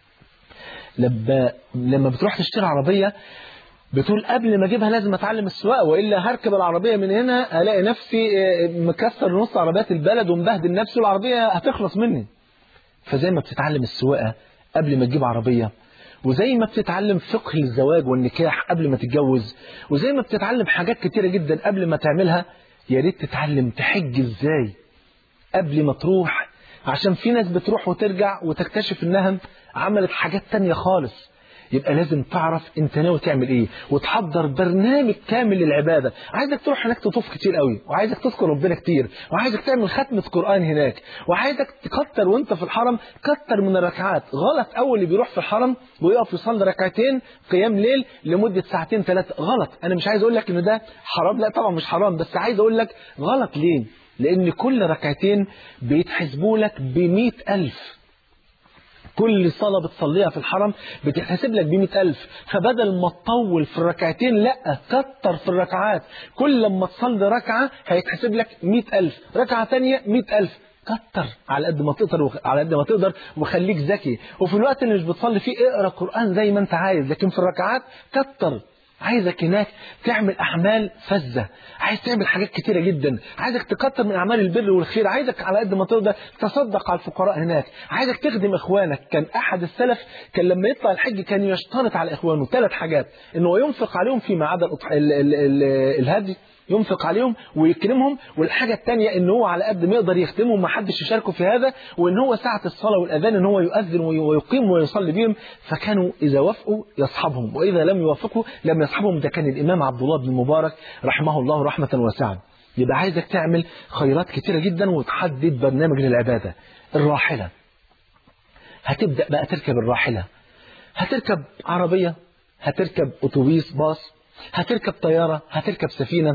Speaker 2: لما بتروح تشتري عربية بتقول قبل ما اجيبها لازم اتعلم السواقه، والا هركب العربيه من هنا الاقي نفسي مكسر نص عربيات البلد ومبهدل نفسي والعربيه هتخلص مني. فزي ما بتتعلم السواقه قبل ما تجيب عربيه، وزي ما بتتعلم فقه الزواج والنكاح قبل ما تتجوز، وزي ما بتتعلم حاجات كتيرة جدا قبل ما تعملها، يا ريت تتعلم تحج ازاي قبل ما تروح. عشان في ناس بتروح وترجع وتكتشف انها عملت حاجات تانية خالص. يبقى لازم تعرف انت ناوي تعمل ايه وتحضر برنامج كامل للعبادة. عايزك تروح هناك تطوف كتير قوي، وعايزك تذكر ربنا كتير، وعايزك تعمل ختمة قرآن هناك، وعايزك تكتر وانت في الحرم كتر من الركعات. غلط اول اللي بيروح في الحرم ويقف يصلي ركعتين قيام ليل لمدة ساعتين ثلاثة، غلط. انا مش عايز اقول لك ان ده حرام، لا طبعا مش حرام، بس عايز اقول لك غلط. ليه؟ لان كل ركعتين بيتحسبوا لك ب100,000. كل صلاة بتصليها في الحرم بتحسب لك ب100,000. فبدل ما تطول في الركعتين لا كتر في الركعات. كل لما تصلي ركعة هيتحسب لك 100,000، ركعة ثانية 100,000. كتر على قد ما تقدر على قد ما تقدر وخليك ذكي. وفي الوقت اللي مش بتصلي فيه اقرا قرآن زي ما انت عايز، لكن في الركعات كتر. عايزك هناك تعمل أعمال فزة، عايز تعمل حاجات كتيرة جدا، عايزك تكتر من أعمال البر والخير، عايزك على قد ما تقدر تصدق على الفقراء هناك، عايزك تخدم إخوانك. كان أحد السلف كان لما يطلع الحج كان يشترط على إخوانه 3 حاجات: إنه ينفق عليهم فيما عدا الهدي، ينفق عليهم ويكرمهم، والحاجة الثانية إن هو على قد ما يقدر يخدمهم ما حدش يشاركه في هذا، وإن هو ساعة الصلاة والأذان إن هو يؤذن ويقيم ويصلي بهم. فكانوا إذا وافقوا يصحبهم، وإذا لم يوافقوا لم يصحبهم. ده كان الإمام عبد الله بن المبارك رحمه الله رحمة واسعة. يبقى عايزك تعمل خيرات كتيرة جدا وتحدد برنامج للعبادة. الراحلة، هتبدأ بقى تركب الراحلة. هتركب عربية، هتركب أتوبيس باص، هتركب طيارة، هتركب سفينة.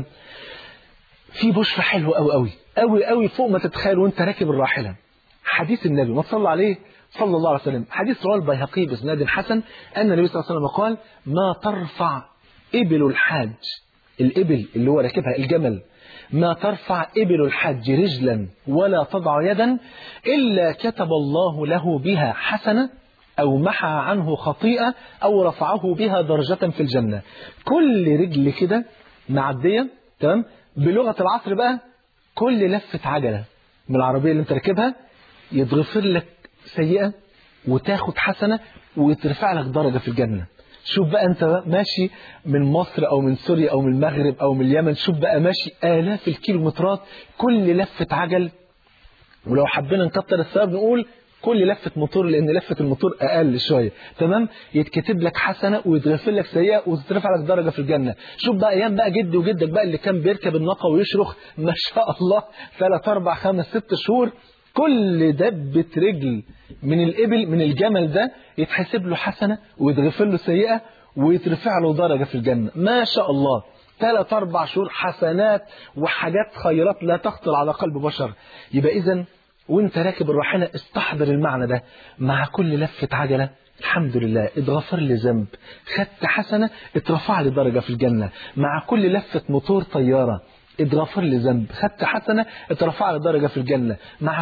Speaker 2: في بشرة حلوة قوي قوي قوي قوي فوق ما تتخيل وانت راكب الراحلة. حديث النبي ما صلى عليه صلى الله عليه وسلم، حديث رواه البيهقي بإسناد حسن أن النبي صلى الله عليه وسلم قال: ما ترفع إبل الحاج، الإبل اللي هو راكبها الجمل، ما ترفع إبل الحج رجلا ولا تضع يدا إلا كتب الله له بها حسنة أو محى عنه خطيئة أو رفعه بها درجة في الجنة. كل رجل كده معدية، تمام، بلغة العصر بقى كل لفة عجلة من العربية اللي انت راكبها يتغفر لك سيئة وتاخد حسنة ويترفع لك درجة في الجنة. شوف بقى انت ماشي من مصر او من سوريا او من المغرب او من اليمن، شوف بقى ماشي آلاف الكيلومترات، كل لفة عجل، ولو حبينا نكتر الثواب نقول كل لفة موتور، لأن لفة الموتور أقل شوية، تمام، يتكتب لك حسنة ويتغفر لك سيئة وتترفع لك درجة في الجنة. شوف بقى أيام بقى جدي وجدك بقى اللي كان بيركب الناقة ويشرخ ما شاء الله 3 4 5 6 شهور، كل دبة رجل من الإبل من الجمل ده يتحسب له حسنة ويتغفر له سيئة ويترفع له درجة في الجنة، ما شاء الله. 3 4 شهور حسنات وحاجات خيرات لا تخطر على قلب بشر. يبقى إذن وانت راكب الراحلة استحضر المعنى ده، مع كل لفة عجلة الحمد لله اتغفر لي ذنب، خدت حسنة اترفع لي درجة في الجنة. مع كل لفة موتور طيارة اتغفر لي ذنب، خدت حسنة اترفع لي درجة في الجنة. مع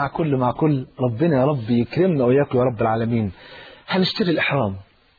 Speaker 2: كل ربنا يا رب يكرمنا وإياكم يا رب العالمين. هنشتري الإحرام،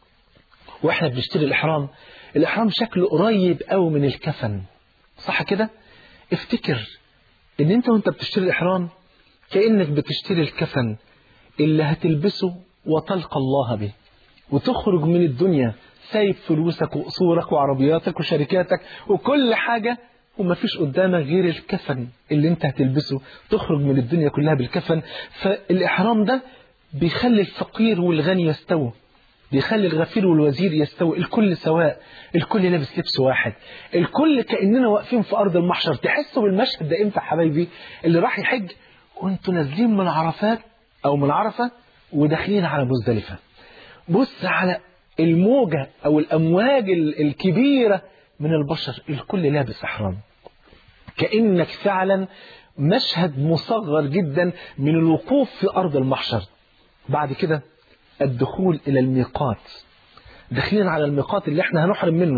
Speaker 2: واحنا بنشتري الإحرام شكله قريب قوي من الكفن، صح كده؟ افتكر ان انت وانت بتشتري الإحرام كأنك بتشتري الكفن اللي هتلبسه وتلقى الله به، وتخرج من الدنيا سايب فلوسك وقصورك وعربياتك وشركاتك وكل حاجة، وما فيش قدامك غير الكفن اللي انت هتلبسه، تخرج من الدنيا كلها بالكفن. فالإحرام ده بيخلي الفقير والغني يستووا، بيخلي الغفير والوزير يستوي، الكل سواء، الكل لابس لبس واحد، الكل كأننا واقفين في أرض المحشر. تحسوا بالمشهد ده امتى حبايبي؟ اللي راح يحج وانتوا نازلين من عرفات أو من عرفة وداخلين على مزدلفة، بص على الموجة أو الأمواج الكبيرة من البشر، الكل لابس إحرام، كأنك فعلا مشهد مصغر جدا من الوقوف في أرض المحشر. بعد كده الدخول إلى الميقات، داخلين على الميقات اللي احنا هنحرم منه.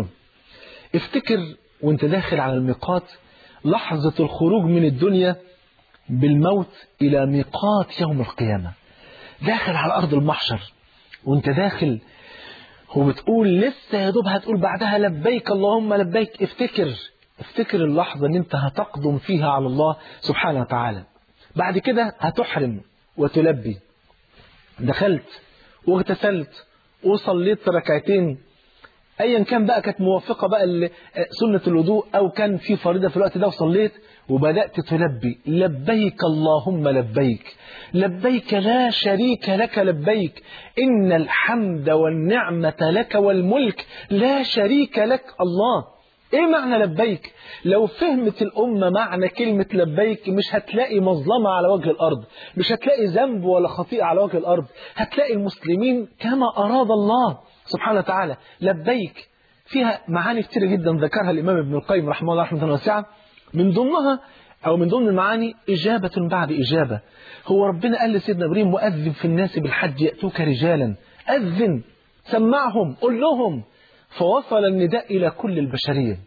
Speaker 2: افتكر وانت داخل على الميقات لحظة الخروج من الدنيا بالموت إلى ميقات يوم القيامة، داخل على أرض المحشر وانت داخل وبتقول لسه يا دوب هتقول بعدها لبيك اللهم لبيك. افتكر اللحظة ان انت هتقدم فيها على الله سبحانه وتعالى. بعد كده هتحرم وتلبي، دخلت واغتسلت وصليت ركعتين ايا كان بقى، كانت موافقة بقى سنة الوضوء او كان في فريضة في الوقت ده، وصليت وبدأت تلبي لبيك اللهم لبيك، لبيك لا شريك لك لبيك، إن الحمد والنعمة لك والملك لا شريك لك. الله، ايه معنى لبيك؟ لو فهمت الأمة معنى كلمة لبيك مش هتلاقي مظلمة على وجه الأرض، مش هتلاقي ذنب ولا خطيئة على وجه الأرض، هتلاقي المسلمين كما أراد الله سبحانه وتعالى. لبيك فيها معاني كتيرة جدا ذكرها الإمام ابن القيم رحمه الله رحمة واسعة، من ضمنها أو من ضمن المعاني إجابة بعد إجابة. هو ربنا قال لسيدنا إبراهيم وأذن في الناس بالحج يأتوك رجالا، أذن سمعهم قل لهم، فوصل النداء إلى كل البشرية.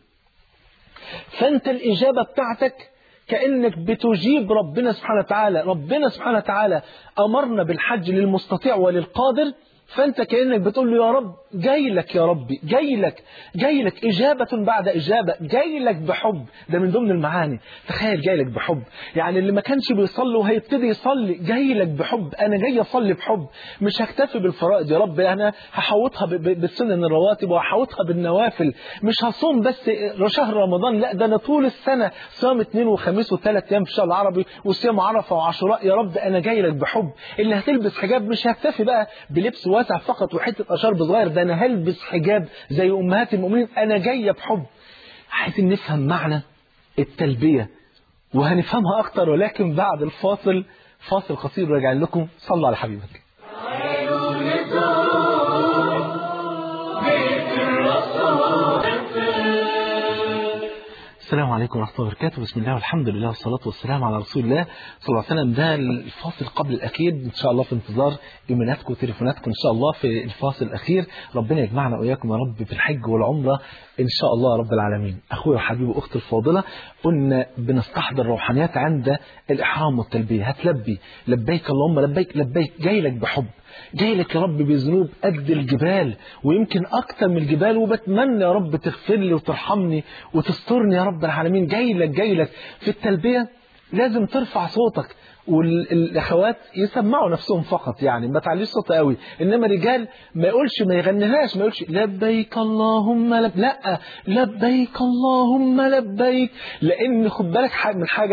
Speaker 2: فأنت الإجابة بتاعتك كأنك بتجيب ربنا سبحانه وتعالى. ربنا سبحانه وتعالى أمرنا بالحج للمستطيع وللقادر، فأنت كأنك بتقول له يا رب جاي لك، يا ربي جاي لك إجابة بعد إجابة، جاي لك بحب. ده من ضمن المعاني. تخيل جاي لك بحب، يعني اللي ما كانش بيصلي وهيبتدي يصلي جاي لك بحب. أنا جاي أصلي بحب، مش هكتفي بالفرائض يا رب، أنا هحوطها بالسنن الرواتب وهحوطها بالنوافل، مش هصوم بس شهر رمضان، لا ده أنا طول السنة صيام 2 وخميس و3 أيام في الشهر العربي وصيام عرفة وعاشوراء. يا رب أنا جاي لك بحب. اللي هتلبس حجاب مش هكتفي بقى بلبس واسع فقط وحتة أشرب صغير، ده أنا هلبس حجاب زي أمهات المؤمنين، أنا جاية بحب. عايزين نفهم معنى التلبية وهنفهمها أكتر، ولكن بعد الفاصل، فاصل قصير راجع لكم. صلوا على حبيبك. السلام عليكم ورحمة الله وبركاته. بسم الله والحمد لله والصلاة والسلام على رسول الله صلى الله عليه وسلم. ده الفاصل قبل الأخير، إن شاء الله في انتظار إيميلاتكم وتليفوناتكم إن شاء الله في الفاصل الأخير. ربنا يجمعنا وإياكم يا رب في الحج والعمرة إن شاء الله رب العالمين. أخويا وحبيبي وأختي الفاضلة، قلنا بنستحضر روحانيات عند الإحرام والتلبية. هتلبي لبيك اللهم لبيك، جاي لك بحب، جاي لك يا رب بذنوب قد الجبال ويمكن أكتر من الجبال، وبتمنى يا رب تغفر لي وترحمني وتسترني يا رب العالمين. جاي لك في التلبية لازم ترفع صوتك، والأخوات يسمعوا نفسهم فقط، يعني ما تعليش صوت قوي، إنما رجال ما يقولش، ما يغنيهاش، ما يقولش لبيك اللهم لا، لبيك اللهم لبيك. لأن خد بالك من حاجة،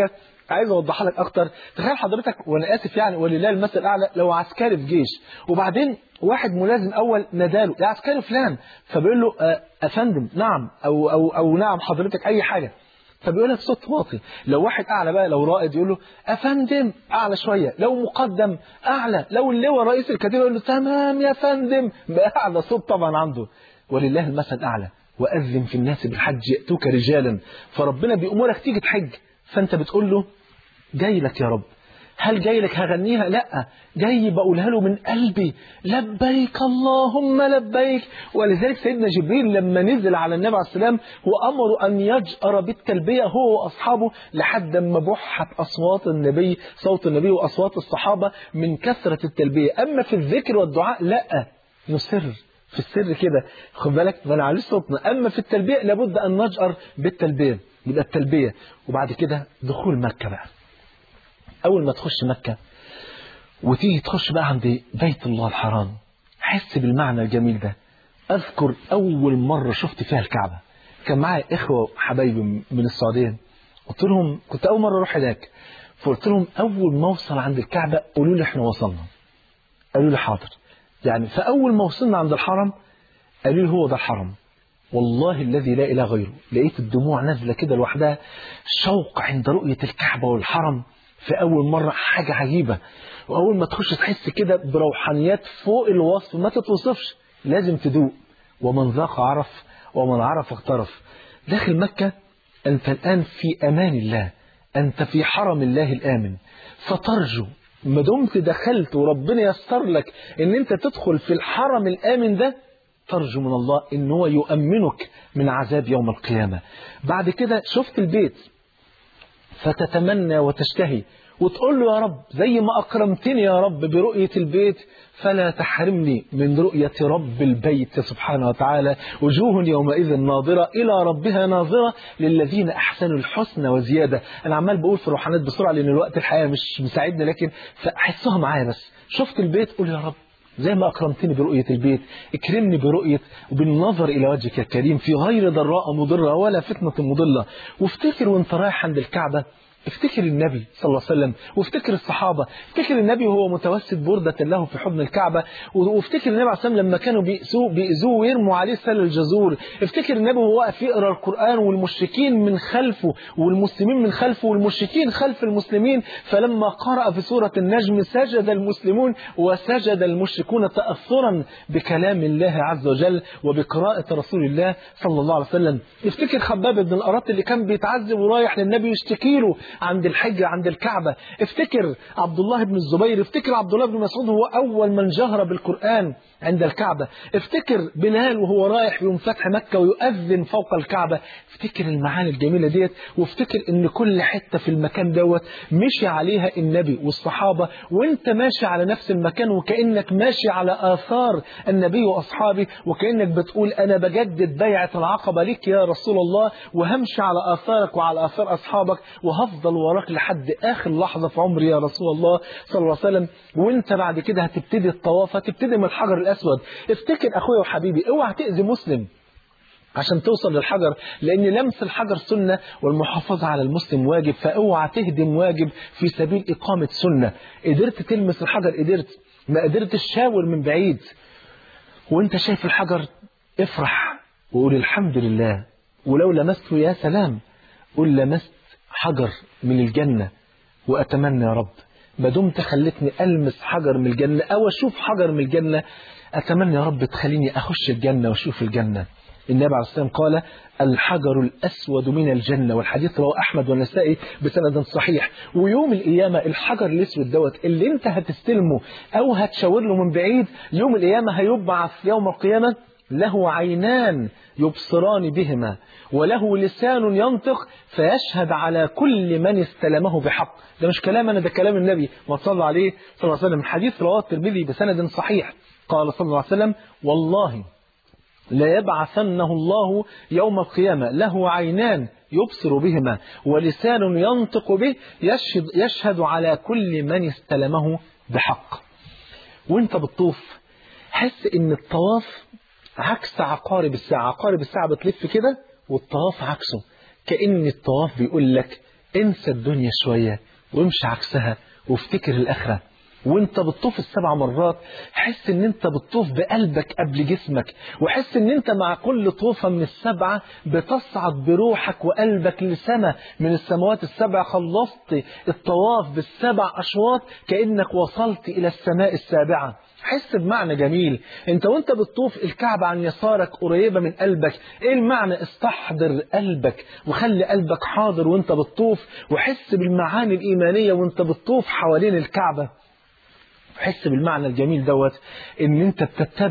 Speaker 2: عايز اوضحها لك اكتر. تخيل حضرتك، وانا اسف يعني ولله المثل الاعلى، لو عسكري في جيش وبعدين واحد ملازم اول ناداله يا عسكري فلان، فبيقول له افندم نعم او نعم حضرتك اي حاجه، فبيقول لك صوت واطي. لو واحد اعلى بقى، لو رائد يقول له افندم اعلى شويه، لو مقدم اعلى، لو اللواء رئيس الكتيبه يقول له تمام يا فندم باعلى صوت طبعا عنده. ولله المثل الاعلى. واذن في الناس بالحج ياتوك رجالا. فربنا بيأمرك تيجي تحج، فانت بتقول له جاي لك يا رب. هل جاي لك هغنيها؟ لا، جاي بقولها له من قلبي، لبيك اللهم لبيك. ولذلك سيدنا جبريل لما نزل على النبي عليه السلام وأمره أن يجأر بالتلبية هو وأصحابه لحد ما بحت أصوات النبي، صوت النبي وأصوات الصحابة من كثرة التلبية. أما في الذكر والدعاء لا، نسر في السر كده، خد بالك ما نعليش صوتنا. أما في التلبية لابد أن نجأر بالتلبية. يبقى التلبية. وبعد كده دخول مكة بقى. أول ما تخش مكة وتيجي تخش بقى عند بيت الله الحرام، حس بالمعنى الجميل ده. أذكر أول مرة شفت فيها الكعبة، كان معايا إخوة حبايبي من السعودية، قلت لهم كنت أول مرة أروح هناك، فقلت لهم أول ما أوصل عند الكعبة قولوا لي إحنا وصلنا. قالوا لي حاضر. يعني فأول ما وصلنا عند الحرم قالوا لي هو ده الحرم. والله الذي لا إله غيره، لقيت الدموع نازلة كده لوحدها، شوق عند رؤية الكعبة والحرم في أول مرة، حاجة عجيبة. وأول ما تخش تحس كده بروحانيات فوق الوصف ما تتوصفش، لازم تدوق. ومن ذاق عرف ومن عرف اغترف. داخل مكة أنت الآن في أمان الله، أنت في حرم الله الآمن، فترجو ما دمت دخلت وربنا يسر لك أن أنت تدخل في الحرم الآمن ده، ترجو من الله أن هو يؤمنك من عذاب يوم القيامة. بعد كده شفت البيت فتتمنى وتشتهي وتقول له يا رب زي ما أكرمتني يا رب برؤية البيت فلا تحرمني من رؤية رب البيت سبحانه وتعالى. وجوه يومئذ ناظرة إلى ربها ناظرة للذين أحسنوا الحسنى وزيادة. أنا عمال بقول في الروحانيات بسرعة لأن الوقت الحقيقة مش مساعدني، لكن فأحسها معايا بس. شفت البيت قول يا رب زي ما أكرمتني برؤية البيت اكرمني برؤية وبالنظر إلى وجهك الكريم في غير ضراء مضرة ولا فتنة مضلة. وافتكر وانت رايح عند الكعبة، افتكر النبي صلى الله عليه وسلم، وافتكر الصحابة. افتكر النبي وهو متوسد بردة له في حضن الكعبة، وافتكر النبي عليه الصلاة والسلام لما كانوا بيأذوه ويرموا عليه سل الجزور. افتكر النبي وهو واقف يقرأ القرآن والمشركين من خلفه والمسلمين من خلفه والمشركين خلف المسلمين، فلما قرأ في سورة النجم سجد المسلمون وسجد المشركون تأثرا بكلام الله عز وجل وبقراءة رسول الله صلى الله عليه وسلم. افتكر خباب بن الأرط اللي كان بيتعذب ورايح للنبي يشتكي له عند الحج عند الكعبة. افتكر عبد الله بن الزبير، افتكر عبد الله بن مسعود هو أول من جهر بالقرآن عند الكعبة. افتكر بلال وهو رايح يوم فتح مكة ويؤذن فوق الكعبة. افتكر المعاني الجميلة ديت، وافتكر ان كل حتة في المكان دوت مشي عليها النبي والصحابة، وانت ماشي على نفس المكان وكأنك ماشي على آثار النبي وأصحابه، وكأنك بتقول أنا بجدد بيعة العقبة لك يا رسول الله، وهمشي على آثارك وعلى آثار أصحابك وهفضل وراك لحد آخر لحظة في عمري يا رسول الله صلى الله عليه وسلم. وانت بعد كده هتبتدي الطواف، هتبتدي من الحجر الأسود. افتكر أخويا وحبيبي اوعى تأذي مسلم عشان توصل للحجر، لأن لمس الحجر سنة والمحافظة على المسلم واجب، فاوعى تهدم واجب في سبيل إقامة سنة. قدرت تلمس الحجر قدرت، ما قدرتش شاور من بعيد. وانت شايف الحجر افرح وقول الحمد لله، ولو لمسته يا سلام، قل لمست حجر من الجنة. وأتمنى يا رب ما دمت خلتني ألمس حجر من الجنة أو أشوف حجر من الجنة، أتمنى يا رب تخليني أخش الجنة وأشوف الجنة. النبي عليه الصلاة والسلام قال الحجر الأسود من الجنة، والحديث رواه أحمد والنسائي بسند صحيح. ويوم القيامة الحجر الأسود دوت اللي أنت هتستلمه أو هتشاور له من بعيد، يوم القيامة هيبعث يوم القيامة له عينان يبصران بهما وله لسان ينطق فيشهد على كل من استلمه بحق. ده مش كلام أنا، ده كلام النبي وصلى عليه صلى الله عليه وسلم. حديث رواه الترمذي بسند صحيح قال صلى الله عليه وسلم والله لا يبعثنه الله يوم القيامة له عينان يبصر بهما ولسان ينطق به يشهد على كل من استلمه بحق. وانت بتطوف حس ان الطواف عكس عقارب الساعة. عقارب الساعة بتلف كده والطواف عكسه، كأن الطواف بيقول لك انسى الدنيا شوية وامشي عكسها وافتكر الآخرة. وانت بتطوف ال7 مرات حس ان انت بتطوف بقلبك قبل جسمك، وحس ان انت مع كل طوفة من ال7 بتصعد بروحك وقلبك لسماء من السماوات ال7. خلصت الطواف بال7 أشواط كأنك وصلت إلى السماء ال7. حس بمعنى جميل، انت وانت بتطوف الكعبة عن يسارك قريبة من قلبك. ايه المعنى؟ استحضر قلبك وخلي قلبك حاضر وانت بتطوف، وحس بالمعاني الإيمانية وانت بتطوف حوالين الكعبة. حس بالمعنى الجميل دوت ان انت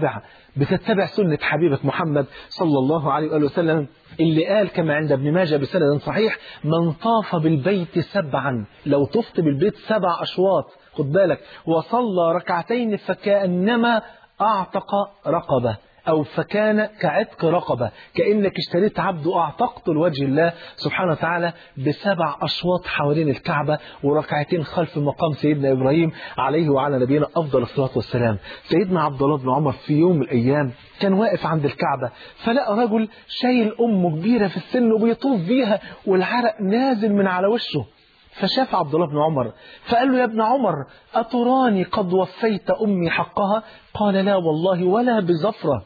Speaker 2: بتتبع سنة حبيبك محمد صلى الله عليه وآله وسلم، اللي قال كما عند ابن ماجه بسند صحيح: من طاف بالبيت 7، لو طفت بالبيت 7 أشواط خد بالك وصلى ركعتين فكأنما أعتق رقبة، أو فكان كعتق رقبة، كأنك اشتريت عبد وأعتقت لوجه الله سبحانه وتعالى ب7 أشواط حوالين الكعبة وركعتين خلف مقام سيدنا إبراهيم عليه وعلى نبينا أفضل الصلاة والسلام. سيدنا عبد الله بن عمر في يوم من الأيام كان واقف عند الكعبة، فلقى رجل شايل أمه كبيرة في السن وبيطوف بيها والعرق نازل من على وشه. فشاف عبد الله بن عمر فقال له: يا ابن عمر، أتراني قد وفيت أمي حقها؟ قال: لا والله، ولا بزفرة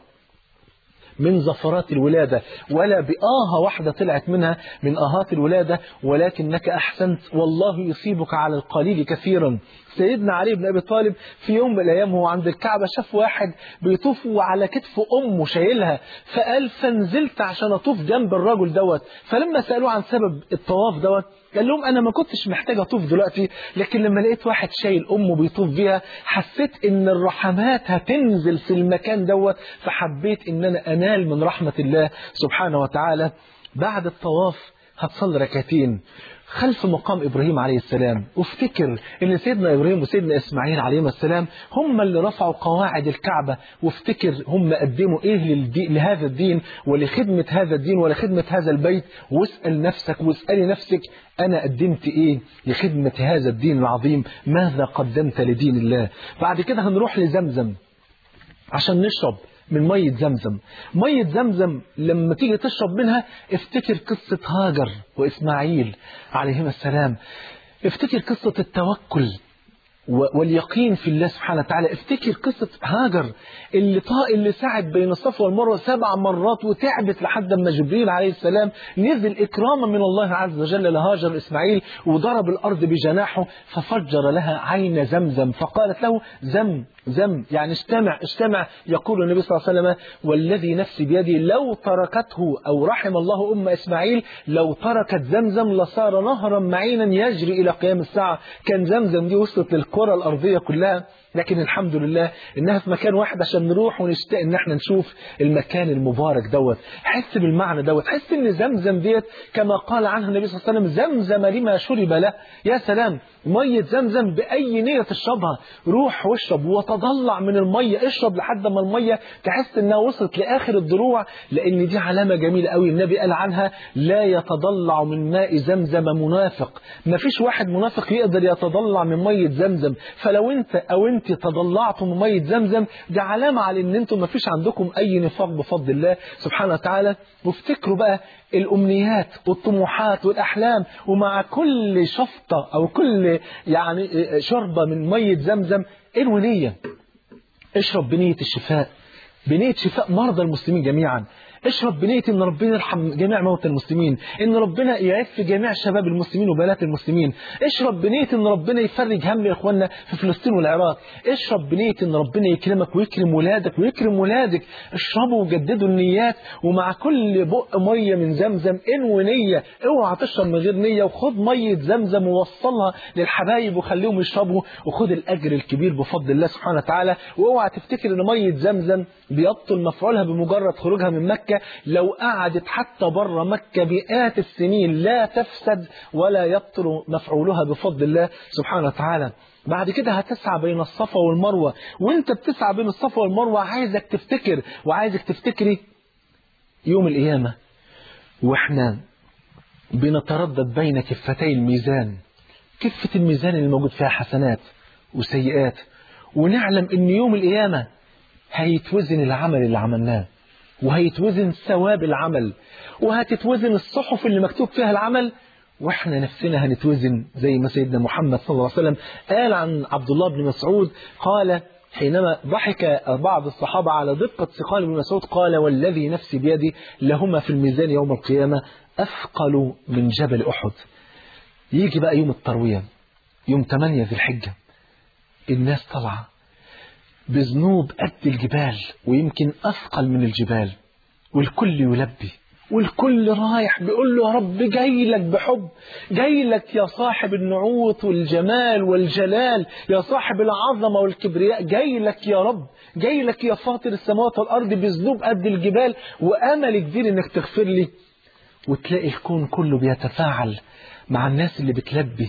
Speaker 2: من زفرات الولادة، ولا بآهة واحدة طلعت منها من آهات الولادة، ولكنك أحسنت، والله يصيبك على القليل كثيرا. سيدنا علي بن أبي طالب في يوم من الأيام هو عند الكعبة شاف واحد بيطوف على كتف أمه شايلها، فقال: فنزلت عشان أطوف جنب الرجل دوت. فلما سألوه عن سبب الطواف دوت قال لهم: أنا ما كنتش محتاج أطوف دلوقتي، لكن لما لقيت واحد شايل أمه بيطوف بيها حسيت إن الرحمات هتنزل في المكان دوت، فحبيت إن أنا أنال من رحمة الله سبحانه وتعالى. بعد الطواف هتصلي ركعتين خلف مقام إبراهيم عليه السلام، وافتكر إن سيدنا إبراهيم وسيدنا إسماعيل عليهما السلام هم اللي رفعوا قواعد الكعبة، وافتكر هم قدموا إيه لهذا الدين ولخدمة هذا الدين ولخدمة هذا البيت، واسأل نفسك واسألي نفسك: أنا قدمت إيه لخدمة هذا الدين العظيم؟ ماذا قدمت لدين الله؟ بعد كده هنروح لزمزم عشان نشرب من مية زمزم. مية زمزم لما تيجي تشرب منها افتكر قصة هاجر وإسماعيل عليهما السلام، افتكر قصة التوكل واليقين في الله سبحانه وتعالى، افتكر قصة هاجر اللي سعد بين الصفا والمروة 7 مرات وتعبت لحد ما جبريل عليه السلام نزل إكراما من الله عز وجل لهاجر إسماعيل وضرب الأرض بجناحه ففجر لها عين زمزم، فقالت له: زم يعني استمع. يقول النبي صلى الله عليه وسلم: والذي نفسي بيدي لو تركته، أو رحم الله أم إسماعيل، لو تركت زمزم لصار نهرا معينا يجري إلى قيام الساعة. كان زمزم دي وصلت للكرة الأرضية كلها، لكن الحمد لله إنها في مكان واحد عشان نروح ونشتاق إن احنا نشوف المكان المبارك دوت. حس بالمعنى دوت، حس إن زمزم ديت كما قال عنها النبي صلى الله عليه وسلم: زمزم لما شرب له. يا سلام، مية زمزم بأي نية تشربها، روح واشرب وتضلع من المية، اشرب لحد ما المية تحس إنها وصلت لآخر الضلوع، لأن دي علامة جميلة قوي النبي قال عنها: لا يتضلع من ماء زمزم منافق. ما فيش واحد منافق يقدر يتضلع من مية زمزم، فلو انت او انت تضلعتم من مية زمزم دي علامة على ان انتم ما فيش عندكم اي نفاق بفضل الله سبحانه وتعالى. وافتكروا بقى الامنيات والطموحات والاحلام، ومع كل شفطة او كل يعني شربة من مية زمزم انوي نية، اشرب بنية الشفاء، بنية شفاء مرضى المسلمين جميعا، اشرب بنية ان ربنا يرحم جميع موتى المسلمين، ان ربنا يعف جميع شباب المسلمين وبنات المسلمين، اشرب بنية ان ربنا يفرج هم اخواننا في فلسطين والعراق، اشرب بنية ان ربنا يكرمك ويكرم ولادك ويكرم ولادك. اشربوا وجددوا النيات، ومع كل بق مية من زمزم انوي نية، اوعى تشرب من غير نية، وخد مية زمزم ووصلها للحبايب وخليهم يشربوا، وخد الاجر الكبير بفضل الله سبحانه وتعالى. واوعى تفتكر ان مية زمزم بيبطل مفعولها بمجرد خروجها من مكة، لو قعدت حتى بره مكة مئات السنين لا تفسد ولا يبطل مفعولها بفضل الله سبحانه وتعالى. بعد كده هتسعى بين الصفا والمروة، وانت بتسعى بين الصفا والمروة عايزك تفتكر وعايزك تفتكري يوم القيامة واحنا بنتردد بين كفتي الميزان، كفة الميزان اللي موجود فيها حسنات وسيئات، ونعلم ان يوم القيامة هيتوزن العمل اللي عملناه، وهيتوزن ثواب العمل، وهتتوزن الصحف اللي مكتوب فيها العمل، واحنا نفسنا هنتوزن زي ما سيدنا محمد صلى الله عليه وسلم قال عن عبد الله بن مسعود، قال حينما ضحك بعض الصحابة على دقة ثقال بن مسعود قال والذي نفسي بيدي لهما في الميزان يوم القيامة أثقل من جبل أحد. يجي بقى يوم التروية يوم 8 ذي الحجة، الناس طالعة بذنوب قد الجبال ويمكن أثقل من الجبال، والكل يلبي والكل رايح بيقول له يا رب جاي لك بحب، جاي لك يا صاحب النعوت والجمال والجلال، يا صاحب العظمة والكبرياء، جاي لك يا رب، جاي لك يا فاطر السماوات والأرض بذنوب قد الجبال وأمل كبير إنك تغفر لي. وتلاقي الكون كله بيتفاعل مع الناس اللي بتلبي.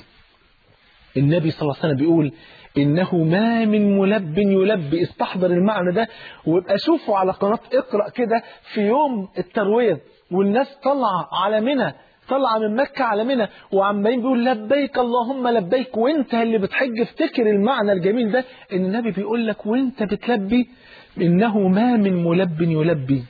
Speaker 2: النبي صلى الله عليه وسلم بيقول إنه ما من ملب يلبي. استحضر المعنى ده وابقى شوفوا على قناة اقرأ كده في يوم التروية والناس طلع على منى، طلع من مكة على منى وعمالين بيقول لبيك اللهم لبيك، وانت اللي بتحج افتكر المعنى الجميل ده. النبي بيقول لك وانت بتلبي إنه ما من ملب يلبي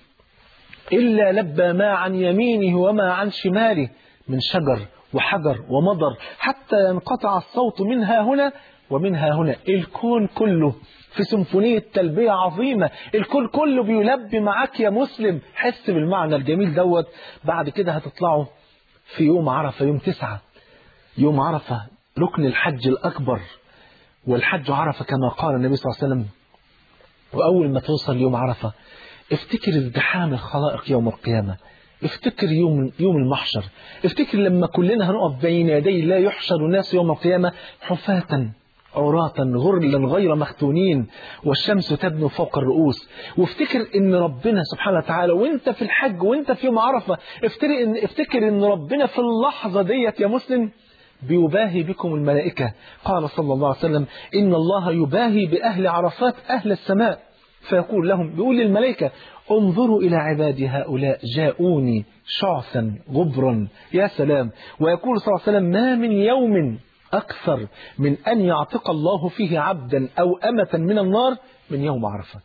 Speaker 2: إلا لبى ما عن يمينه وما عن شماله من شجر وحجر ومضر حتى ينقطع الصوت منها هنا ومنها هنا. الكون كله في سيمفونية تلبية عظيمة، الكون كله بيلبي معاك يا مسلم. حس بالمعنى الجميل دوت. بعد كده هتطلعوا في يوم عرفة، يوم 9. يوم عرفة ركن الحج الأكبر، والحج عرفة كما قال النبي صلى الله عليه وسلم. وأول ما توصل يوم عرفة افتكر ازدحام الخلائق يوم القيامة، افتكر يوم المحشر، افتكر لما كلنا هنقف بين يدي الله يحشر الناس يوم القيامة حفاة عراة غرلا غير مختونين والشمس تبنو فوق الرؤوس. وافتكر ان ربنا سبحانه وتعالى وانت في الحج وانت في يوم عرفة افتكر ان ربنا في اللحظة ديت يا مسلم بيباهي بكم الملائكة. قال صلى الله عليه وسلم إن الله يباهي بأهل عرفات أهل السماء فيقول لهم، بيقول للملائكة انظروا إلى عبادي هؤلاء جاءوني شعثا غبرا. يا سلام. ويقول صلى الله عليه وسلم ما من يوم أكثر من أن يعتق الله فيه عبدا أو أمة من النار من يوم عرفة.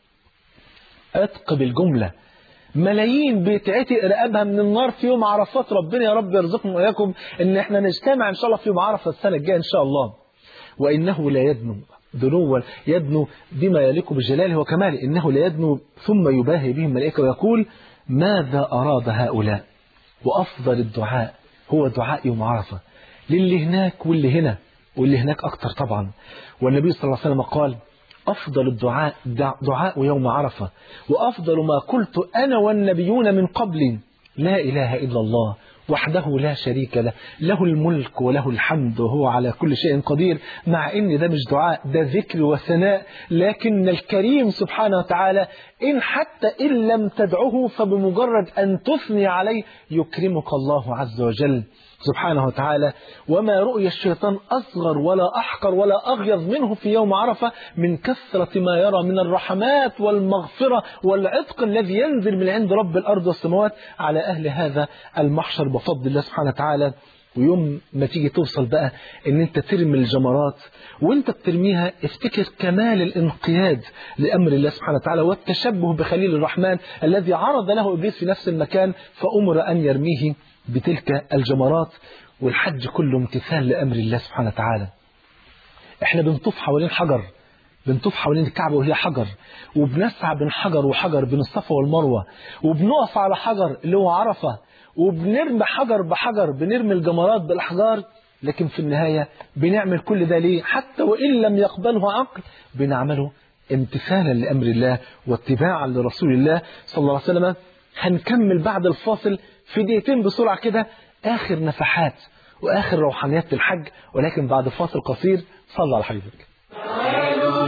Speaker 2: أتق بالجملة ملايين بيتعتق رقابها من النار في يوم عرفات. ربنا يا رب يرزقنا وإياكم إن احنا نجتمع إن شاء الله في يوم عرفة السنة الجاية إن شاء الله. وإنه لا يدنو دنوا يدنو بما يليق بجلاله وكماله، إنه لا يدنو ثم يباهي بهم الملائكة ويقول ماذا أراد هؤلاء. وأفضل الدعاء هو دعاء يوم عرفة للي هناك واللي هنا، واللي هناك أكتر طبعا. والنبي صلى الله عليه وسلم قال أفضل الدعاء دعاء يوم عرفة، وأفضل ما قلت أنا والنبيون من قبلي لا إله إلا الله وحده لا شريك له، له الملك وله الحمد وهو على كل شيء قدير. مع إن ده مش دعاء، ده ذكر وثناء، لكن الكريم سبحانه وتعالى إن حتى إن لم تدعه فبمجرد أن تثني عليه يكرمك الله عز وجل سبحانه وتعالى. وما رؤي الشيطان أصغر ولا أحقر ولا أغيظ منه في يوم عرفة من كثرة ما يرى من الرحمات والمغفرة والعتق الذي ينزل من عند رب الأرض والسماوات على أهل هذا المحشر بفضل الله سبحانه وتعالى. ويوم ما تيجي توصل بقى ان انت ترمي الجمرات وانت بترميها افتكر كمال الانقياد لأمر الله سبحانه وتعالى والتشبه بخليل الرحمن الذي عرض له إبليس في نفس المكان فأمر أن يرميه بتلك الجمرات. والحج كله امتثال لأمر الله سبحانه وتعالى. احنا بنطوف حوالين حجر، بنطوف حوالين الكعبة وهي حجر، وبنسعى بين حجر وحجر بين الصفا والمروة، وبنقف على حجر اللي هو عرفة، وبنرمي حجر بحجر، بنرمي الجمرات بالأحجار. لكن في النهاية بنعمل كل ده ليه؟ حتى وإن لم يقبله عقل بنعمله امتثالا لأمر الله واتباعا لرسول الله صلى الله عليه وسلم. هنكمل بعد الفاصل في دقيقتين بسرعة كده آخر نفحات وآخر روحانيات الحج، ولكن بعد فاصل قصير. صلى على حبيبك.
Speaker 3: تعالوا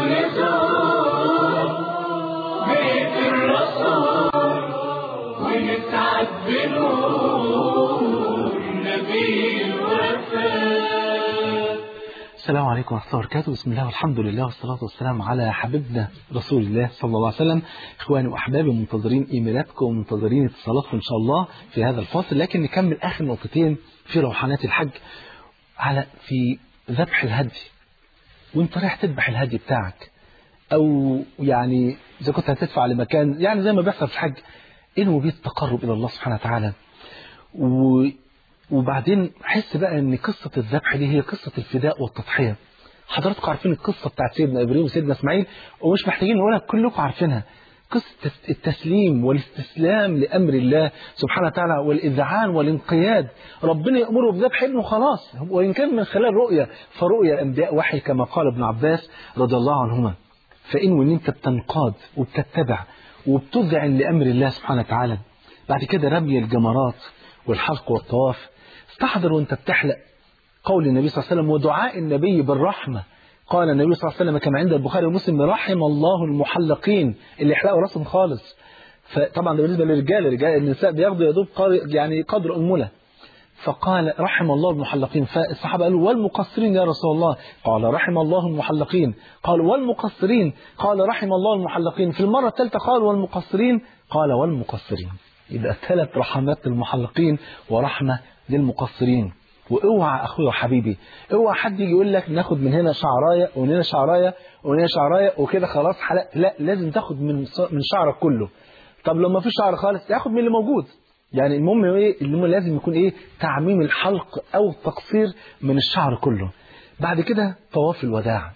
Speaker 3: نزور بيت الرسول ونسعد بنور النبي الوفاء.
Speaker 2: السلام عليكم ورحمة الله وبركاته. بسم الله والحمد لله والصلاة والسلام على حبيبنا رسول الله صلى الله عليه وسلم. إخواني وأحبابي منتظرين إيميلاتكم ومنتظرين اتصالاتكم إن شاء الله في هذا الفاصل، لكن نكمل آخر نقطتين في روحانات الحج في ذبح الهدي. وانت رايح تذبح الهدي بتاعك، أو يعني إذا كنت هتدفع لمكان يعني زي ما بيحصل في الحج، انوي بيه التقرب إلى الله سبحانه وتعالى. وبعدين حس بقى ان قصة الذبح دي هي قصة الفداء والتضحية. حضراتكم عارفين القصة بتاعت سيدنا إبراهيم وسيدنا إسماعيل ومش محتاجين نقولها، كلكم عارفينها. قصة التسليم والاستسلام لأمر الله سبحانه وتعالى والإذعان والانقياد. ربنا يأمره بذبح ابنه خلاص، وإن كان من خلال رؤية فرؤية الأنبياء وحي كما قال ابن عباس رضي الله عنهما. فإن أنت بتنقاد وبتتبع وبتذعن لأمر الله سبحانه وتعالى. بعد كده رمي الجمرات والحلق والطواف. استحضر وانت بتحلق قول النبي صلى الله عليه وسلم ودعاء النبي بالرحمة. قال النبي صلى الله عليه وسلم كما عند البخاري ومسلم رحم الله المحلقين اللي يحلقوا راسهم خالص. فطبعا ده بالنسبة للرجال، النساء بياخدوا يدوب يعني قدر أنملة. فقال رحم الله المحلقين. فالصحابة قالوا والمقصرين يا رسول الله؟ قال رحم الله المحلقين. قالوا والمقصرين؟ قال رحم الله المحلقين. في المرة الثالثة قال والمقصرين؟ قال والمقصرين. يبقى 3 رحمات للمحلقين ورحمة للمقصرين. واوعى اخويا وحبيبي، اوعى حد يجي يقول لك ناخد من هنا شعرايه ومن هنا شعرايه ومن هنا شعرايه وكده خلاص حلق. لا، لازم تاخد من شعرك كله. طب لو ما فيش شعر خالص ياخد من اللي موجود. يعني المهم ايه؟ المهم لازم يكون ايه؟ تعميم الحلق او التقصير من الشعر كله. بعد كده طواف الوداع.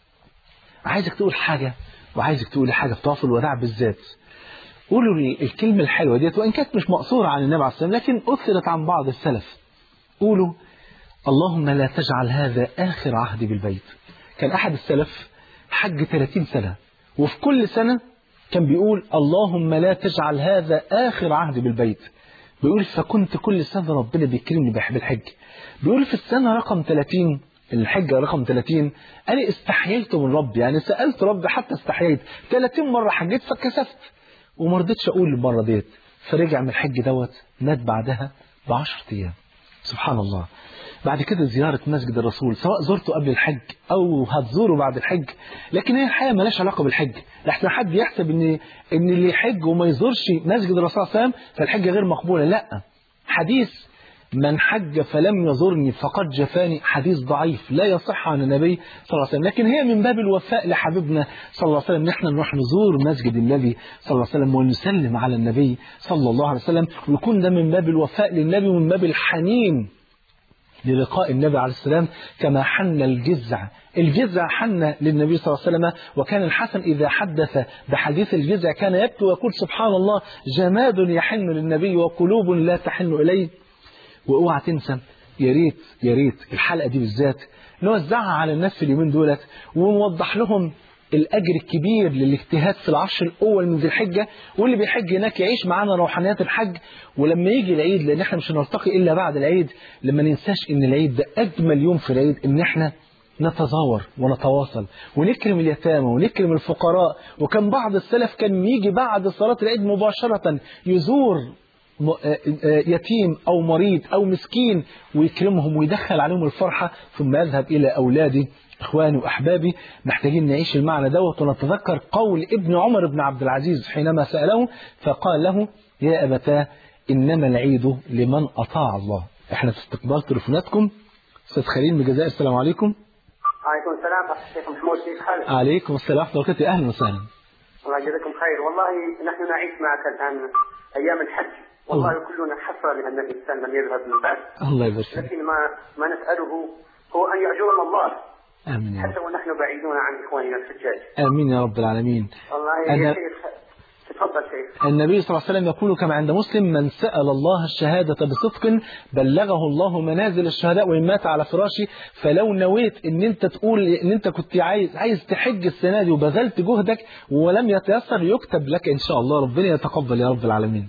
Speaker 2: عايزك تقول حاجه وعايزك تقول حاجه في طواف الوداع بالذات. قولوا لي الكلمه الحلوه ديت، وان كانت مش مقصوره عن النبي عليه الصلاه والسلام لكن اثرت عن بعض السلف. قولوا اللهم لا تجعل هذا آخر عهدي بالبيت. كان أحد السلف حج 30 سنة وفي كل سنة كان بيقول اللهم لا تجعل هذا آخر عهدي بالبيت. بيقول فكنت كل سنة ربنا بيكرمني بالحج. بيقول في السنة رقم 30 الحجة رقم 30 أنا استحييت من ربي، يعني سألت ربي حتى استحييت. 30 مرة حجيت فكسفت وما رضيتش أقول المرة ديت. فرجع من الحج دوت مات بعدها ب10 أيام. سبحان الله. بعد كده زيارة مسجد الرسول، سواء زرته قبل الحج أو هتزوره بعد الحج، لكن هي الحقيقة مالهاش علاقة بالحج. لحسن حد يحسب إن اللي يحج وما يزورش مسجد الرسول صلى الله عليه وسلم فالحجة غير مقبولة. لا، حديث من حج فلم يزورني فقد جفاني حديث ضعيف لا يصح عن النبي صلى الله عليه وسلم، لكن هي من باب الوفاء لحبيبنا صلى الله عليه وسلم. نحن نروح نزور مسجد النبي صلى الله عليه وسلم ونسلم على النبي صلى الله عليه وسلم، ويكون ده من باب الوفاء للنبي ومن باب الحنين للقاء النبي عليه السلام. كما حن الجزع حن للنبي صلى الله عليه وسلم. وكان الحسن إذا حدث بحديث الجزع كان يبكي ويقول سبحان الله جماد يحن للنبي وقلوب لا تحن إليه. واوعى تنسى يا ريت الحلقة دي بالذات نوزعها على الناس في اليومين دولت ونوضح لهم الأجر الكبير للاجتهاد في العشر الأول من ذي الحجة، واللي بيحج هناك يعيش معانا روحانيات الحج. ولما يجي العيد، لأن احنا مش هنلتقي إلا بعد العيد، لما ننساش إن العيد ده أجمل يوم في العيد، إن احنا نتزاور ونتواصل ونكرم اليتامى ونكرم الفقراء. وكان بعض السلف كان يجي بعد صلاة العيد مباشرة يزور يتيم أو مريض أو مسكين ويكرمهم ويدخل عليهم الفرحة، ثم يذهب إلى أولادي إخواني وأحبابي. محتاجين نعيش المعنى دوت ونتذكر قول ابن عمر بن عبد العزيز حينما سأله فقال له يا أبتاه إنما العيد لمن أطاع الله. احنا في استقبال تليفوناتكم. أستاذ خليل من الجزائر، السلام عليكم.
Speaker 4: عليكم السلام الشيخ محمود، كيف حالك؟
Speaker 2: عليكم السلام ورحمة الله وبركاته. أهلا وسهلا.
Speaker 4: الله يجزاكم خير. والله نحن نعيش معك الآن أيام الحج، والله كلنا حسرة لأن النبي صلى الله عليه وسلم يذهب من بعد.
Speaker 2: الله يبارك فيك.
Speaker 4: لكن ما نسأله هو أن يأجرنا الله.
Speaker 2: آمين
Speaker 4: حتى ونحن بعيدون عن إخواننا الحجاج.
Speaker 2: آمين يا رب العالمين.
Speaker 4: والله يا شيخ تفضل شيخ.
Speaker 2: النبي صلى الله عليه وسلم يقول كما عند مسلم من سأل الله الشهادة بصدق بلغه الله منازل الشهداء وإن مات على فراشه. فلو نويت ان انت تقول ان انت كنت عايز تحج السنة دي وبذلت جهدك ولم يتيسر يكتب لك ان شاء الله. ربنا يتقبل يا رب العالمين.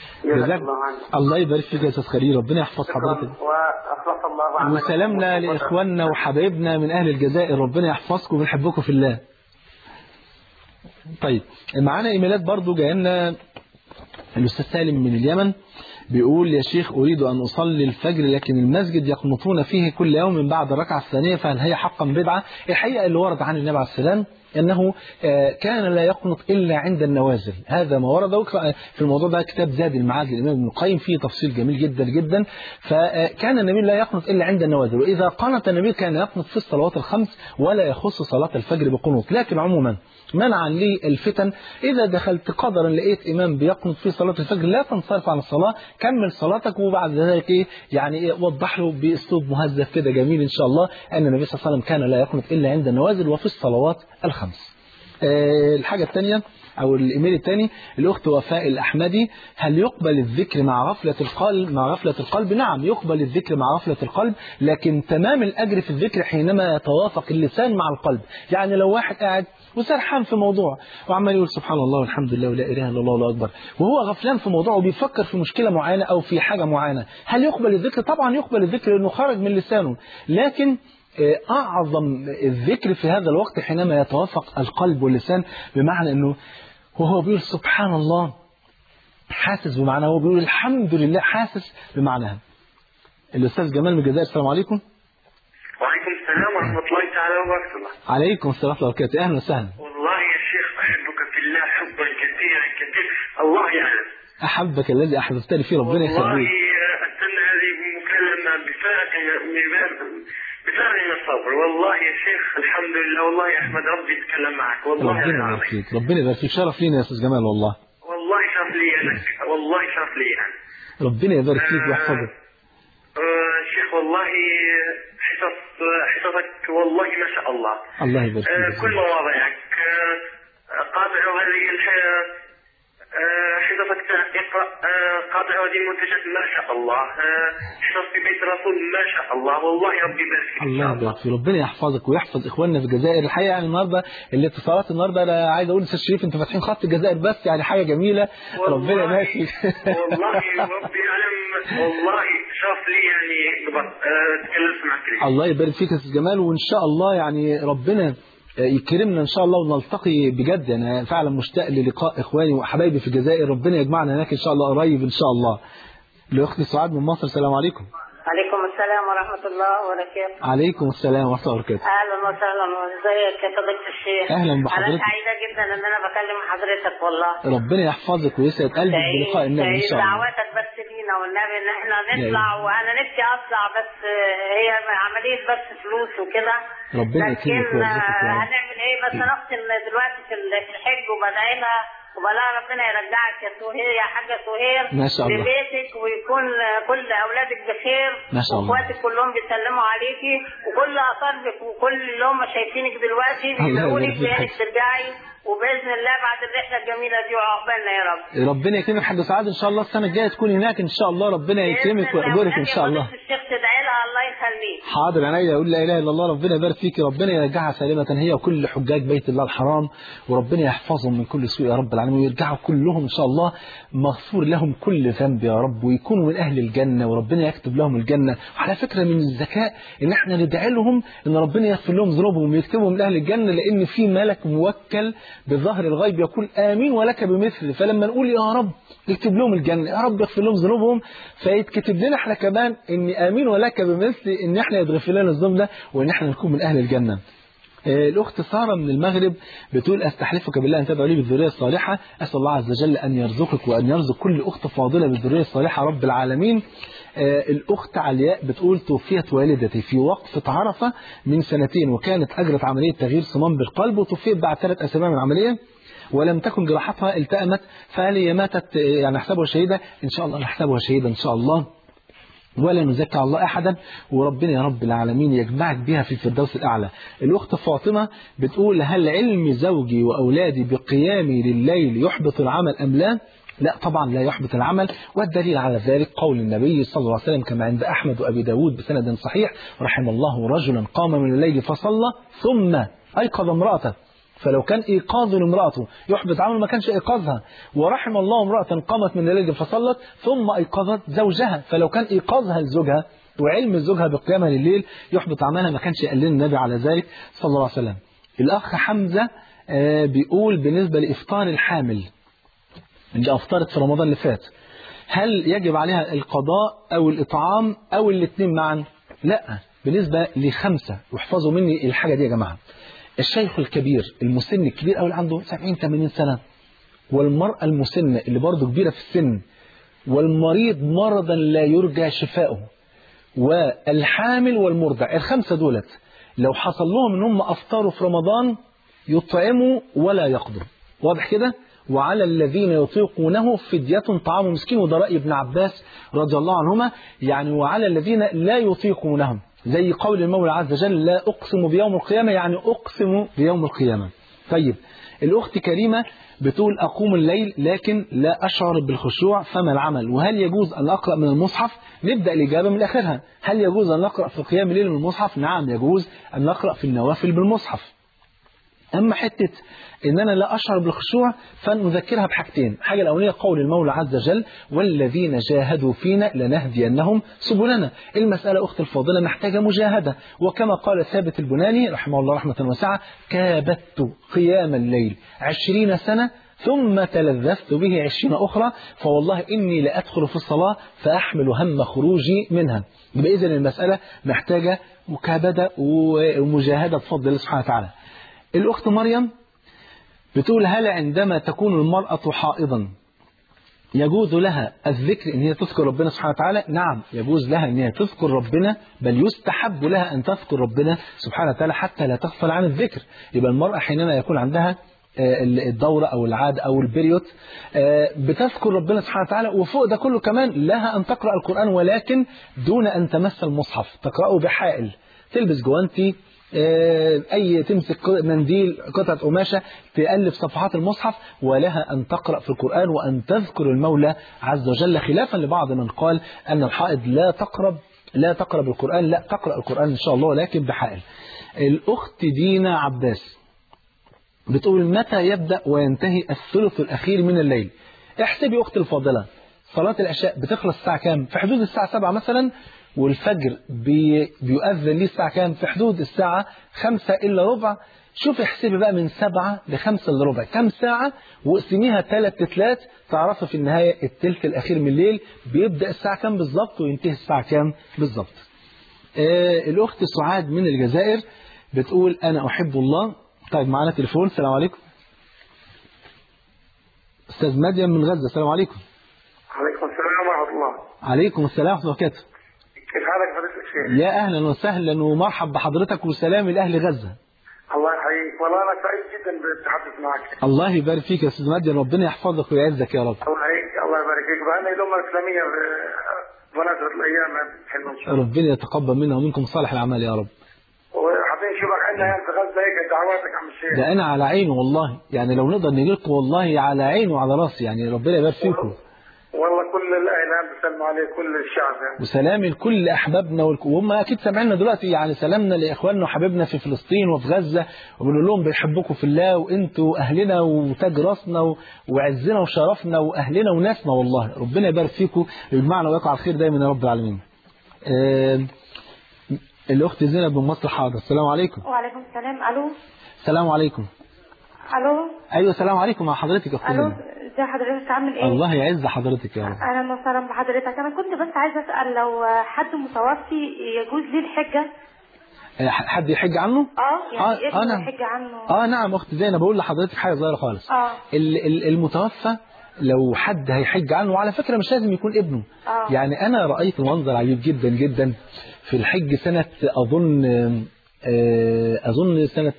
Speaker 2: الله يبارك فيك يا استاذ خليل، ربنا يحفظ حضرتك.
Speaker 4: واخلص الله عنك.
Speaker 2: وسلامنا لاخواننا وحبايبنا من اهل الجزائر، ربنا يحفظكم ونحبكم في الله. طيب معانا ايميلات برضو جاي لنا. الاستاذ سالم من اليمن بيقول يا شيخ اريد ان اصلي الفجر لكن المسجد يقنطون فيه كل يوم بعد الركعه الثانيه، فهل هي حقا بدعه؟ الحقيقه اللي ورد عن النبي عليه السلام أنه كان لا يقنط إلا عند النوازل. هذا ما ورد. وقرأ في الموضوع ده كتاب زاد المعاد للإمام ابن القيم فيه تفصيل جميل جدا جدا. فكان النبي لا يقنط إلا عند النوازل، وإذا قنط النبي كان يقنط في الصلوات الخمس ولا يخص صلاة الفجر بقنوط. لكن عموما منعا للفتن، إذا دخلت قدرا لقيت إمام بيقنط في صلاة الفجر لا تنصرف عن الصلاة، كمل صلاتك، وبعد ذلك يعني وضح له بأسلوب مهذب كده جميل إن شاء الله أن النبي صلى الله عليه وسلم كان لا يقنط إلا عند النوازل وفي الصلوات الخمس. الحاجة الثانية أو الإيميل الثاني، الأخت وفاء الأحمدي: هل يقبل الذكر مع غفلة القلب؟ نعم، يقبل الذكر مع غفلة القلب، لكن تمام الأجر في الذكر حينما يتوافق اللسان مع القلب. يعني لو واحد قاعد وسرحان في موضوع وعمال يقول سبحان الله والحمد لله ولا إله إلا الله والله أكبر، وهو غفلان في موضوع وبيفكر في مشكلة معينة أو في حاجة معينة، هل يقبل الذكر؟ طبعا يقبل الذكر لأنه خرج من لسانه، لكن أعظم الذكر في هذا الوقت حينما يتوافق القلب واللسان، بمعنى أنه وهو بيقول سبحان الله حاسس بمعناه، وهو بيقول الحمد لله حاسس بمعناها. الأستاذ جمال من الجزائر، السلام عليكم.
Speaker 5: وعليكم السلام ورحمة الله تعالى وبركاته.
Speaker 2: عليكم السلام ورحمة الله وبركاته، أهلا وسهلا.
Speaker 5: والله يا شيخ أحبك في الله حبا كثيرا الله يعلم.
Speaker 2: أحبك الذي أحببتني فيه، ربنا يخليك.
Speaker 5: والله أستنى هذه المكالمة بفارغ من الصبر. والله يا شيخ الحمد لله، والله أحمد ربي يتكلم معك. والله
Speaker 2: ربنا يبارك فيك، ربنا يبارك فيك، شرف لينا يا أستاذ جمال. والله
Speaker 5: شرف لي أنا، والله شرف لي أنا.
Speaker 2: ربنا يبارك فيك ويحفظك.
Speaker 5: شيخ والله حصتك والله ما شاء الله.
Speaker 2: الله يبارك فيك.
Speaker 5: كل مواضيعك قاطع هذه حصتك اقرأ قاطع هذه المنتجات ما شاء الله. حصص في بيت الرسول ما شاء الله. والله ربي يبارك فيك.
Speaker 2: الله يبارك فيك، ربنا يحفظك ويحفظ اخواننا في الجزائر. الحقيقه يعني النهارده الاتصالات النهارده انا عايز اقول استاذ شريف انتوا فاتحين خط الجزائر بس، يعني حاجه جميله. ربنا يبارك فيك.
Speaker 5: والله ربي يعلم، والله شرف لي يعني تكلمت معك.
Speaker 2: الله يبارك فيك يا استاذ جمال، وان شاء الله يعني ربنا يكرمنا ان شاء الله ونلتقي بجد. انا فعلا مشتاق للقاء اخواني وحبايبي في الجزائر، ربنا يجمعنا هناك ان شاء الله قريب ان شاء الله. لاختي سعاد من مصر، السلام عليكم.
Speaker 6: عليكم السلام ورحمة الله وبركاته.
Speaker 2: عليكم السلام ورحمة الله وبركاته.
Speaker 6: أهلا وسهلا، ازيك يا فضيلة الشيخ؟
Speaker 2: أهلا بحضرتك.
Speaker 6: أنا سعيدة جدا إن أنا بكلم حضرتك والله.
Speaker 2: ربنا يحفظك ويسعد قلبك بلقاء النبي إن شاء الله.
Speaker 6: دعواتك بس لينا والنبي إن إحنا نطلع، وأنا نفسي أطلع بس هي عملية بس فلوس وكده.
Speaker 2: ربنا يكرمك ويرزقك.
Speaker 6: هنعمل إيه بس؟ أنا أختي دلوقتي في الحج وبدعينا وبلا ربنا يرجعك يا سهير، يا حاجة سهير،
Speaker 2: ما شاء الله،
Speaker 6: لبيتك، ويكون كل أولادك بخير،
Speaker 2: ما شاء الله،
Speaker 6: واخواتك كلهم بيسلموا عليكي، وكل أقاربك وكل اللي هم شايفينك دلوقتي بيقولوا لك بإنك ترجعي، وبإذن الله بعد الرحلة الجميلة دي وعقبالنا يا رب.
Speaker 2: ربنا يكرمك حاج سعاد، إن شاء الله السنة الجاية تكون هناك إن شاء الله. ربنا يكرمك ويأجرك إن شاء الله.
Speaker 6: الشيخ تدعي لها الله يخليك.
Speaker 2: حاضر عينيا، أقول لا إله إلا الله. ربنا يبارك فيك، ربنا يرجعها سالمة هي وكل حجاج بيت الله الحرام، وربنا يحفظهم من كل سوء يا رب العالمين، ويرجعوا كلهم إن شاء الله مغفور لهم كل ذنب يا رب، ويكونوا من أهل الجنة، وربنا يكتب لهم الجنة. وعلى فكرة من الذكاء إن إحنا ندعي لهم إن ربنا يغفر لهم ذنوبهم ويكتبهم من أهل الجنة، لأن في ملك موكل بظهر الغيب يقول آمين ولك بمثل. فلما نقول يا رب اكتب لهم الجنة، يا رب اغفر لهم ذنوبهم، فيتكتب لنا احنا كمان ان آمين ولك بمثل، ان احنا يتغفر لنا الذنوب ده وان احنا نكون من أهل الجنة. الأخت سارة من المغرب بتقول أستحلفك بالله أن تدعو لي بالذرية الصالحة. أسأل الله عز وجل أن يرزقك وأن يرزق كل أخت فاضلة بالذرية الصالحة رب العالمين. الأخت علياء بتقول توفيت والدتي في وقفة عرفة من 2 سنين، وكانت أجرت عملية تغيير صمام بالقلب، وتوفيت بعد 3 أسابيع من العملية، ولم تكن جراحتها التأمت، فهل هي ماتت يعني نحسبها شهيدة؟ إن شاء الله نحسبها شهيدة إن شاء الله، ولا نزكى الله أحدا، وربنا يا رب العالمين يجمعك بها في الفردوس الأعلى. الأخت فاطمة بتقول هل علم زوجي وأولادي بقيامي لليل يحبط العمل أم لا؟ لا طبعا لا يحبط العمل، والدليل على ذلك قول النبي صلى الله عليه وسلم كما عند أحمد وأبي داود بسند صحيح: رحم الله رجلا قام من الليل فصلى ثم أيقظ امرأته. فلو كان إيقاظ لامرأته يحبط عمل ما كانش إيقاظها. ورحم الله امرأة قامت من الليل فصلت ثم أيقظت زوجها، فلو كان إيقاظها لزوجها وعلم زوجها بقيامها لليل يحبط عملها ما كانش قال لنا النبي على ذلك صلى الله عليه وسلم. الأخ حمزة بيقول بالنسبة لإفطار الحامل اللي أفطرت في رمضان اللي فات، هل يجب عليها القضاء أو الإطعام أو الاثنين معا؟ لا، بالنسبة ل5 واحفظوا مني الحاجة دي يا جماعة. الشيخ الكبير المسن الكبير أو اللي عنده 70-80 سنة، والمرأة المسنة اللي برضه كبيرة في السن، والمريض مرضا لا يرجى شفاؤه، والحامل والمرضع، الخمسة دولت لو حصل لهم ان هم افطروا في رمضان يطعموا ولا يقدروا. واضح كده؟ وعلى الذين يطيقونه فدية طعام مسكين، وده رأي ابن عباس رضي الله عنهما، يعني وعلى الذين لا يطيقونهم، زي قول المولى عز وجل لا أقسم بيوم القيامة، يعني أقسم بيوم القيامة. طيب الأخت كريمة بتقول أقوم الليل لكن لا أشعر بالخشوع، فما العمل؟ وهل يجوز أن أقرأ من المصحف؟ نبدأ الإجابة من آخرها. هل يجوز أن نقرأ في قيام الليل من المصحف؟ نعم يجوز أن نقرأ في النوافل بالمصحف. أما حتة إن أنا لا أشعر بالخشوع فنذكرها بحاجتين. الحاجة الأولية قول المولى عز وجل والذين جاهدوا فينا لنهدينهم سبلنا. المسألة أخت الفاضلة محتاجة مجاهدة، وكما قال ثابت البناني رحمه الله رحمة واسعة كابدت قيام الليل 20 سنة ثم تلذذت به 20 أخرى، فوالله إني لأدخل في الصلاة فأحمل هم خروجي منها. يبقى إذن المسألة محتاجة مكابدة ومجاهدة بفضل الله سبحانه وتعالى. الأخت مريم بتقول هل عندما تكون المرأة حائضا يجوز لها الذكر إن هي تذكر ربنا سبحانه وتعالى؟ نعم يجوز لها إن هي تذكر ربنا، بل يستحب لها أن تذكر ربنا سبحانه وتعالى حتى لا تغفل عن الذكر. يبقى المرأة حينما يكون عندها الدورة أو العادة أو البريوت بتذكر ربنا سبحانه وتعالى، وفوق ده كله كمان لها أن تقرأ القرآن، ولكن دون أن تمس المصحف، تقرأه بحائل، تلبس جوانتي، أي تمسك منديل قطعة قماشة تألف صفحات المصحف، ولها أن تقرأ في القرآن وأن تذكر المولى عز وجل، خلافا لبعض من قال أن الحائض لا تقرأ بالقرآن. لا، تقرأ القرآن إن شاء الله ولكن بحائل. الأخت دينا عباس بتقول متى يبدأ وينتهي الثلث الأخير من الليل؟ احسبي أختي الفاضلة، صلاة العشاء بتخلص الساعة كام؟ في حدود الساعة 7 مثلا، والفجر بيؤذن ليه الساعة كام؟ في حدود الساعة 5 إلا ربع. شوف احسبي بقى من 7 ل5 إلا ربع كام ساعة، واقسميها 3 تلات، تعرفي في النهاية الثلث الأخير من الليل بيبدأ الساعة كام بالظبط وينتهي الساعة كام بالظبط. الأخت سعاد من الجزائر بتقول أنا أحب الله. طيب معنا تليفون. السلام عليكم. أستاذ مديم من غزة. السلام عليكم.
Speaker 5: عليكم السلام ورحمة الله.
Speaker 2: عليكم السلام ورحمة الله وبركاته.
Speaker 5: كيف حالك فضيلة الشيخ؟
Speaker 2: يا أهلا وسهلا ومرحب بحضرتك وسلام لأهل غزة.
Speaker 5: الله يحييك، والله أنا سعيد جدا بالتحدث معك.
Speaker 2: الله يبارك فيك يا أستاذ مديم، ربنا يحفظك ويعزك يا رب.
Speaker 5: الله يحييك، الله يبارك فيك. بأن الأمة الإسلامية بمناسبة الأيام حلوة إن شاء الله.
Speaker 2: ربنا يتقبل منا ومنكم صالح الأعمال يا رب.
Speaker 5: وحابين نشوفك عندنا يعني في غزة هيك دعواتك عم الشيخ.
Speaker 2: ده أنا على عينه والله، يعني لو نقدر نجيلكم والله على عينه وعلى راسي، يعني ربنا يبارك فيكم.
Speaker 5: والله كل الأهل بيسلموا عليه، كل الشعب يعني.
Speaker 2: وسلامي لكل أحبابنا وهم أكيد سامعيننا دلوقتي، يعني سلامنا لإخواننا وحبيبنا في فلسطين وفي غزة، وبنقول لهم بيحبكم في الله، وأنتوا أهلنا وتاج راسنا وعزنا وشرفنا وأهلنا وناسنا، والله ربنا يبارك فيكم ويجمعنا ويقع على الخير دايما يا رب العالمين. الأخت زينب من مصر. حاضر. السلام عليكم.
Speaker 7: وعليكم السلام. ألو.
Speaker 2: السلام عليكم.
Speaker 7: ألو.
Speaker 2: أيوة السلام عليكم مع حضرتك يا أختي.
Speaker 7: ألو، ازي حضرتك عامل إيه؟
Speaker 2: الله يعز حضرتك يا رب.
Speaker 7: أهلا وسهلا بحضرتك. أنا كنت بس عايزة أسأل لو حد متوفي يجوز ليه الحجة؟
Speaker 2: حد يحج عنه؟
Speaker 7: يعني ابنه
Speaker 2: نعم.
Speaker 7: يحج عنه.
Speaker 2: نعم أختي زينب، بقول لحضرتك حاجة صغيرة خالص. المتوفى لو حد هيحج عنه، وعلى فكرة مش لازم يكون ابنه. يعني أنا رأيت منظر عجيب جدا جدا في الحج سنة أظن سنة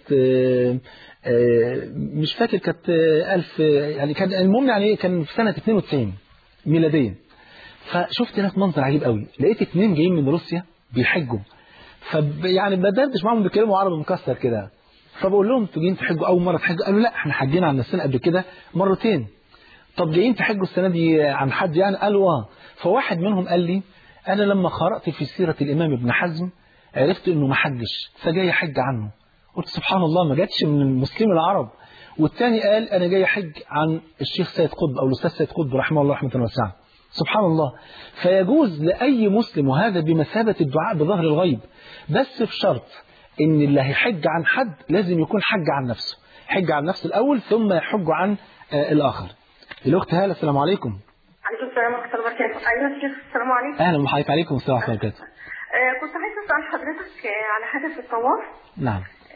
Speaker 2: مش فاكر كانت 1000، يعني كان المهم يعني كان في سنة 92 ميلاديا. فشفت هناك منظر عجيب قوي، لقيت 2 جايين من روسيا بيحجوا، يعني بدردش معاهم بيتكلموا عربي مكسر كده، فبقول لهم انتوا جايين تحجوا أول مرة تحجوا؟ قالوا لا احنا حجينا عن نفسنا قبل كده مرتين. طب جايين تحجوا السنة دي عن حد يعني؟ قالوا فواحد منهم قال لي أنا لما قرأت في سيرة الإمام ابن حزم عرفت إنه ما حجش فجاي يحج عنه. قلت سبحان الله، ما جاتش من المسلمين العرب. والثاني قال أنا جاي حج عن الشيخ سيد قطب أو الأستاذ سيد قطب رحمه الله رحمة واسعة. سبحان الله. فيجوز لأي مسلم، وهذا بمثابة الدعاء بظهر الغيب، بس في شرط إن اللي هيحج عن حد لازم يكون حج عن نفسه، حج عن نفسه الأول ثم يحج عن الآخر. الأخت هالة. السلام عليكم.
Speaker 7: عليكم السلام ورحمة الله وبركاته. أيوة يا شيخ. السلام عليكم.
Speaker 2: أهلا وحضرتك. عليكم السلام ورحمة الله وبركاته.
Speaker 7: كنت عايزة أسأل حضرتك على حاجة في الطواف.
Speaker 2: نعم.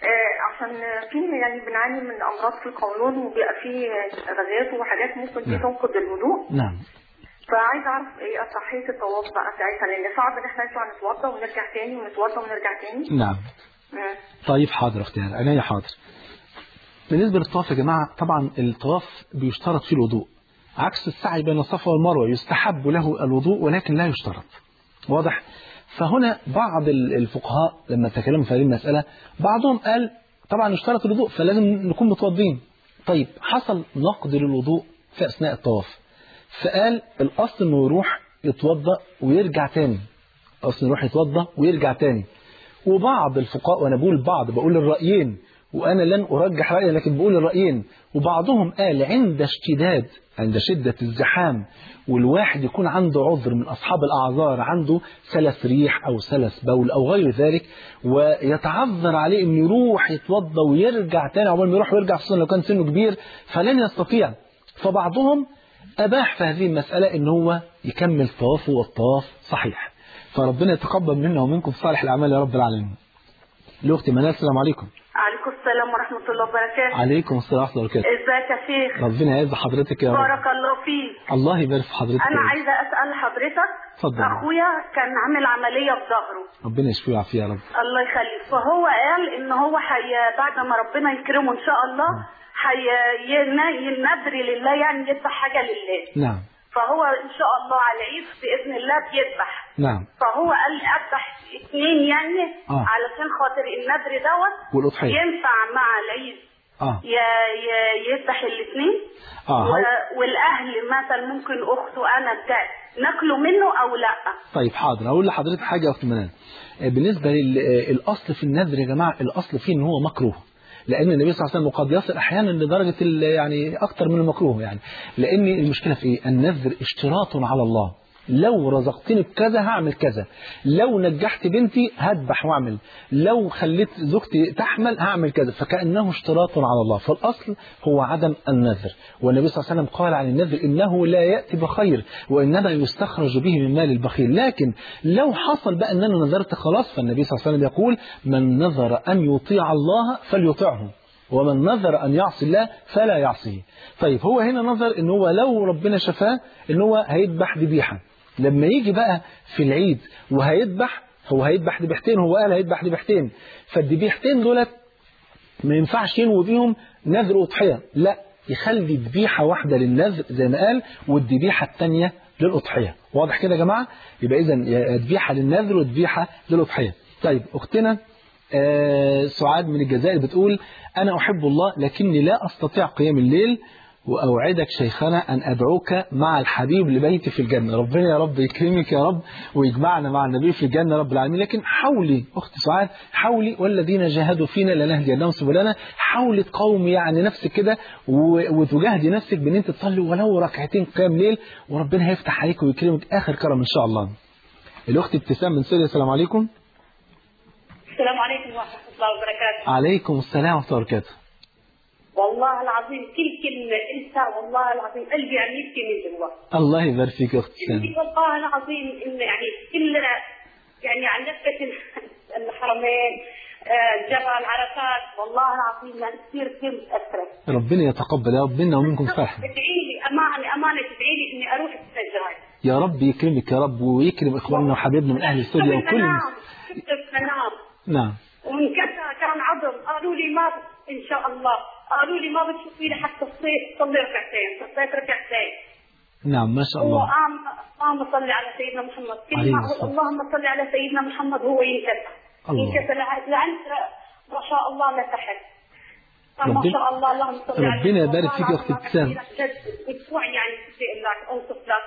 Speaker 7: عشان في يعني بنعاني من امراض في القولون وبيبقى فيه غازات وحاجات ممكن دي تنقض الوضوء.
Speaker 2: نعم.
Speaker 7: فعايزه اعرف ايه صحيه الطواف بقى ساعتها، لان صعب ان احنا نطلع نتوضى ونرجع تاني ونتوضى ونرجع تاني.
Speaker 2: نعم. طيب حاضر اختي عينيا حاضر. بالنسبه للطواف يا جماعه، طبعا الطواف بيشترط فيه الوضوء، عكس السعي بين الصفا والمروه يستحب له الوضوء ولكن لا يشترط. واضح؟ فهنا بعض الفقهاء لما تكلموا في هذه المساله بعضهم قال طبعا يشترط الوضوء فلازم نكون متوضين. طيب حصل نقض للوضوء في اثناء الطواف، فقال الاصل انه يروح يتوضا ويرجع تاني. الاصل يروح يتوضا ويرجع تاني. وبعض الفقهاء، وانا بقول بعض، بقول الرايين وانا لن ارجح رايي لكن بقول الرايين، وبعضهم قال عند شده الزحام والواحد يكون عنده عذر من اصحاب الاعذار، عنده سلس ريح او سلس بول او غير ذلك، ويتعذر عليه انه يروح يتوضا ويرجع تاني عقبال ما يروح ويرجع، خصوصا لو كان سنه كبير فلن يستطيع. فبعضهم اباح في هذه المساله ان هو يكمل طوافه والطواف صحيح. فربنا يتقبل منا ومنكم صالح الاعمال يا رب العالمين. الاخت منال السلام عليكم.
Speaker 7: عليكم السلام ورحمه الله وبركاته.
Speaker 2: عليكم السلام ورحمه الله وبركاته.
Speaker 7: ازيك يا شيخ؟
Speaker 2: ربنا يعز حضرتك يا رب.
Speaker 7: بارك الله فيك.
Speaker 2: الله يبارك في حضرتك.
Speaker 7: انا عايزه اسال حضرتك.
Speaker 2: اتفضل.
Speaker 7: اخويا كان عامل عمليه في ظهره.
Speaker 2: ربنا يشفيه ويعافيه يا رب.
Speaker 7: الله يخليك. فهو قال ان هو بعد ما ربنا يكرمه ان شاء الله ينذر لله، يعني يذبح حاجه لله.
Speaker 2: نعم.
Speaker 7: فهو ان شاء الله على العيد باذن الله بيذبح.
Speaker 2: نعم.
Speaker 7: فهو قال لي اذبح 2 يعني علشان خاطر النذر دوت
Speaker 2: والاضحيه
Speaker 7: ينفع مع العيد. يذبح الاثنين. والاهل مثلا ممكن اخته انا ناكله منه او لا.
Speaker 2: طيب حاضر، هقول لحضرتك حاجه يا اخت منال. بالنسبه للاصل في النذر يا جماعه، الاصل فيه ان هو مكروه، لأن النبي صلى الله عليه وسلم قد يصل أحيانا لدرجة يعني أكثر من المكروه، يعني لأن المشكلة في إيه؟ النذر اشتراط على الله. لو رزقتني بكذا هعمل كذا، لو نجحت بنتي هذبح واعمل، لو خليت زوجتي تحمل هعمل كذا، فكأنه اشتراط على الله. فالأصل هو عدم النذر، والنبي صلى الله عليه وسلم قال عن النذر إنه لا يأتي بخير وإنما يستخرج به من مال البخيل. لكن لو حصل بقى أن أنا نذرت خلاص، فالنبي صلى الله عليه وسلم يقول من نذر أن يطيع الله فليطعه ومن نذر أن يعصي الله فلا يعصيه. طيب هو هنا نظر إن هو لو ربنا شفاه إن هو هيذبح ذبيحة، لما يجي بقى في العيد وهيذبح، هو هيذبح ذبيحتين، هو قال هيذبح ذبيحتين، فالذبيحتين دولت ما ينفعش ينوي بيهم نذر وأضحية، لا يخلي ذبيحة واحدة للنذر زي ما قال والذبيحة الثانية للأضحية. واضح كده يا جماعة؟ يبقى إذا ذبيحة للنذر وذبيحة للأضحية. طيب أختنا سعاد من الجزائر بتقول أنا أحب الله لكني لا أستطيع قيام الليل، وأوعدك شيخنا أن أدعوك مع الحبيب لبيتي في الجنة. ربنا يا رب يكرمك يا رب ويجمعنا مع النبي في الجنة رب العالمين. لكن حاولي أخت سعاد، حاولي والذين جاهدوا فينا لنهدينهم سبلنا، حاولي تقاومي يعني نفسك كده وتجاهدي نفسك بأن أنت تصلي ولو ركعتين قيام ليل، وربنا هيفتح عليك ويكرمك آخر كرم إن شاء الله. الأخت ابتسام من سوريا، السلام عليكم.
Speaker 6: السلام عليكم ورحمة الله وبركاته.
Speaker 2: عليكم السلام ورحمة الله وبركاته.
Speaker 6: والله العظيم كل كلمة انت والله العظيم قلبي عم يبكي من جوا.
Speaker 2: الله يبارك فيك يا اختي سامي.
Speaker 6: والله العظيم ان يعني كلنا يعني عن نفس الحرمين جبل عرفات، والله العظيم يعني كثير متأثرة.
Speaker 2: ربنا يتقبل يا رب منا ومنكم فرحة.
Speaker 6: ادعي لي امانة تدعي لي اني اروح السجاي.
Speaker 2: يا رب يكرمك يا رب ويكرم اخواننا وحبايبنا من اهل سوريا وكل
Speaker 6: شفت المنام.
Speaker 2: نعم.
Speaker 6: ومن كذا كان عظم، قالوا لي ما ان شاء الله، قالوا لي ما بتشوفي لي حتى الصيف صلي ركعتين، صليت ركعتين.
Speaker 2: نعم ما شاء الله.
Speaker 6: اللهم صل على سيدنا محمد، كل ما اللهم صل على سيدنا محمد هو ينكسر لعنت ما شاء الله لتحت. ما شاء الله اللهم صل على
Speaker 2: ربنا يبارك فيك يا اختي ابتسام.
Speaker 6: اسبوع يعني بدي لك اوصف لك،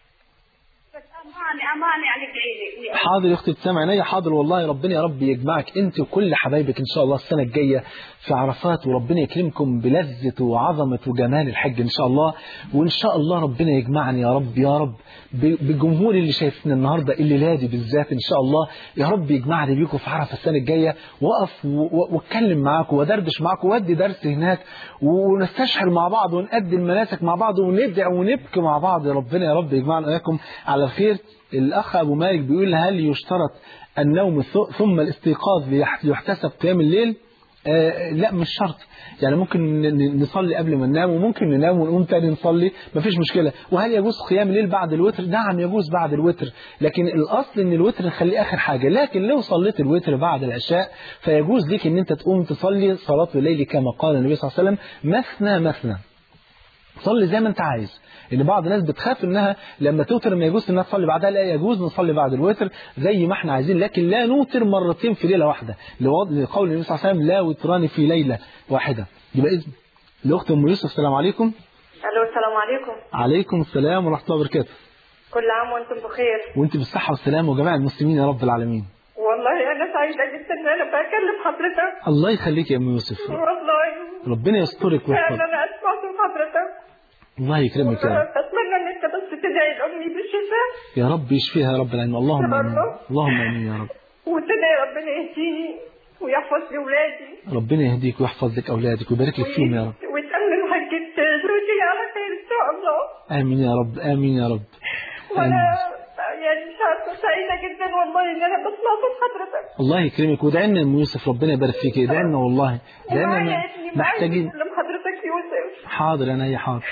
Speaker 6: بس امانه يعني ادعي لي.
Speaker 2: حاضر يا اختي ابتسام عينيا حاضر والله. ربنا يا رب يجمعك انت وكل حبايبك ان شاء الله السنه الجايه في عرفات، وربنا يكرمكم بلذة وعظمة وجمال الحج ان شاء الله. وان شاء الله ربنا يجمعني يا رب يا رب بالجمهور اللي شايفنا النهارده الليله دي بالذات ان شاء الله، يا رب يجمعني بيكم في عرفه السنه الجايه، واقف واتكلم معاكم وادردش معاكم وادي درس هناك ونستشعر مع بعض ونأدي المناسك مع بعض وندعي ونبكي مع بعض. ربنا يا رب يجمعنا وإياكم على الخير. الأخ أبو مالك بيقول هل يشترط النوم ثم الاستيقاظ ليحتسب قيام الليل؟ لا مش شرط، يعني ممكن نصلي قبل ما ننام، وممكن ننام ونقوم تاني نصلي، مفيش مشكلة. وهل يجوز قيام الليل بعد الوتر؟ نعم يجوز بعد الوتر، لكن الأصل إن الوتر نخليه آخر حاجة. لكن لو صليت الوتر بعد العشاء فيجوز لك إن أنت تقوم تصلي صلاة الليل كما قال النبي صلى الله عليه وسلم مثنى مثنى، صلي زي ما انت عايز. ان بعض الناس بتخاف انها لما توتر ما يجوز انها تصلي بعدها، لا يجوز نصلي بعد الوتر زي ما احنا عايزين، لكن لا نوتر مرتين في ليله واحده، لقول النبي صلى الله عليه وسلم لا وتران في ليله واحده. يبقى اذن الاخت ام يوسف، السلام عليكم.
Speaker 8: الو السلام عليكم.
Speaker 2: عليكم السلام ورحمه الله وبركاته.
Speaker 8: كل عام وانتم بخير.
Speaker 2: وانت بالصحه والسلامه وجميع المسلمين يا رب العالمين.
Speaker 8: والله انا سعيده جدا ان انا بكلم حضرتك.
Speaker 2: الله يخليك يا ام يوسف.
Speaker 8: والله
Speaker 2: ربنا يسترك ويحفظك.
Speaker 8: انا اسمع صوت حضرتك.
Speaker 2: الله يكرمك يا رب.
Speaker 8: اتمنى ان انت بس تدعي لامي بالشفاء.
Speaker 2: يا رب يشفيها يا رب العالمين. اللهم امين. اللهم امين يا رب.
Speaker 8: وتدعي ربنا يهديني ويحفظ لي اولادي.
Speaker 2: ربنا يهديك ويحفظ لك اولادك ويبارك لك فيهم يا رب.
Speaker 8: ويتأمل حجة زوجي على خير ان شاء الله.
Speaker 2: امين يا رب، امين يا رب.
Speaker 8: وانا يعني مش عارفه سعيده جدا والله ان انا بسمع صوت حضرتك.
Speaker 2: الله يكرمك وادعي لنا يا ام يوسف، ربنا يبارك فيك، ادعي لنا والله، ادعي لنا محتاجين.
Speaker 8: حضرتك يوسف.
Speaker 2: حاضر انا هي حاضر.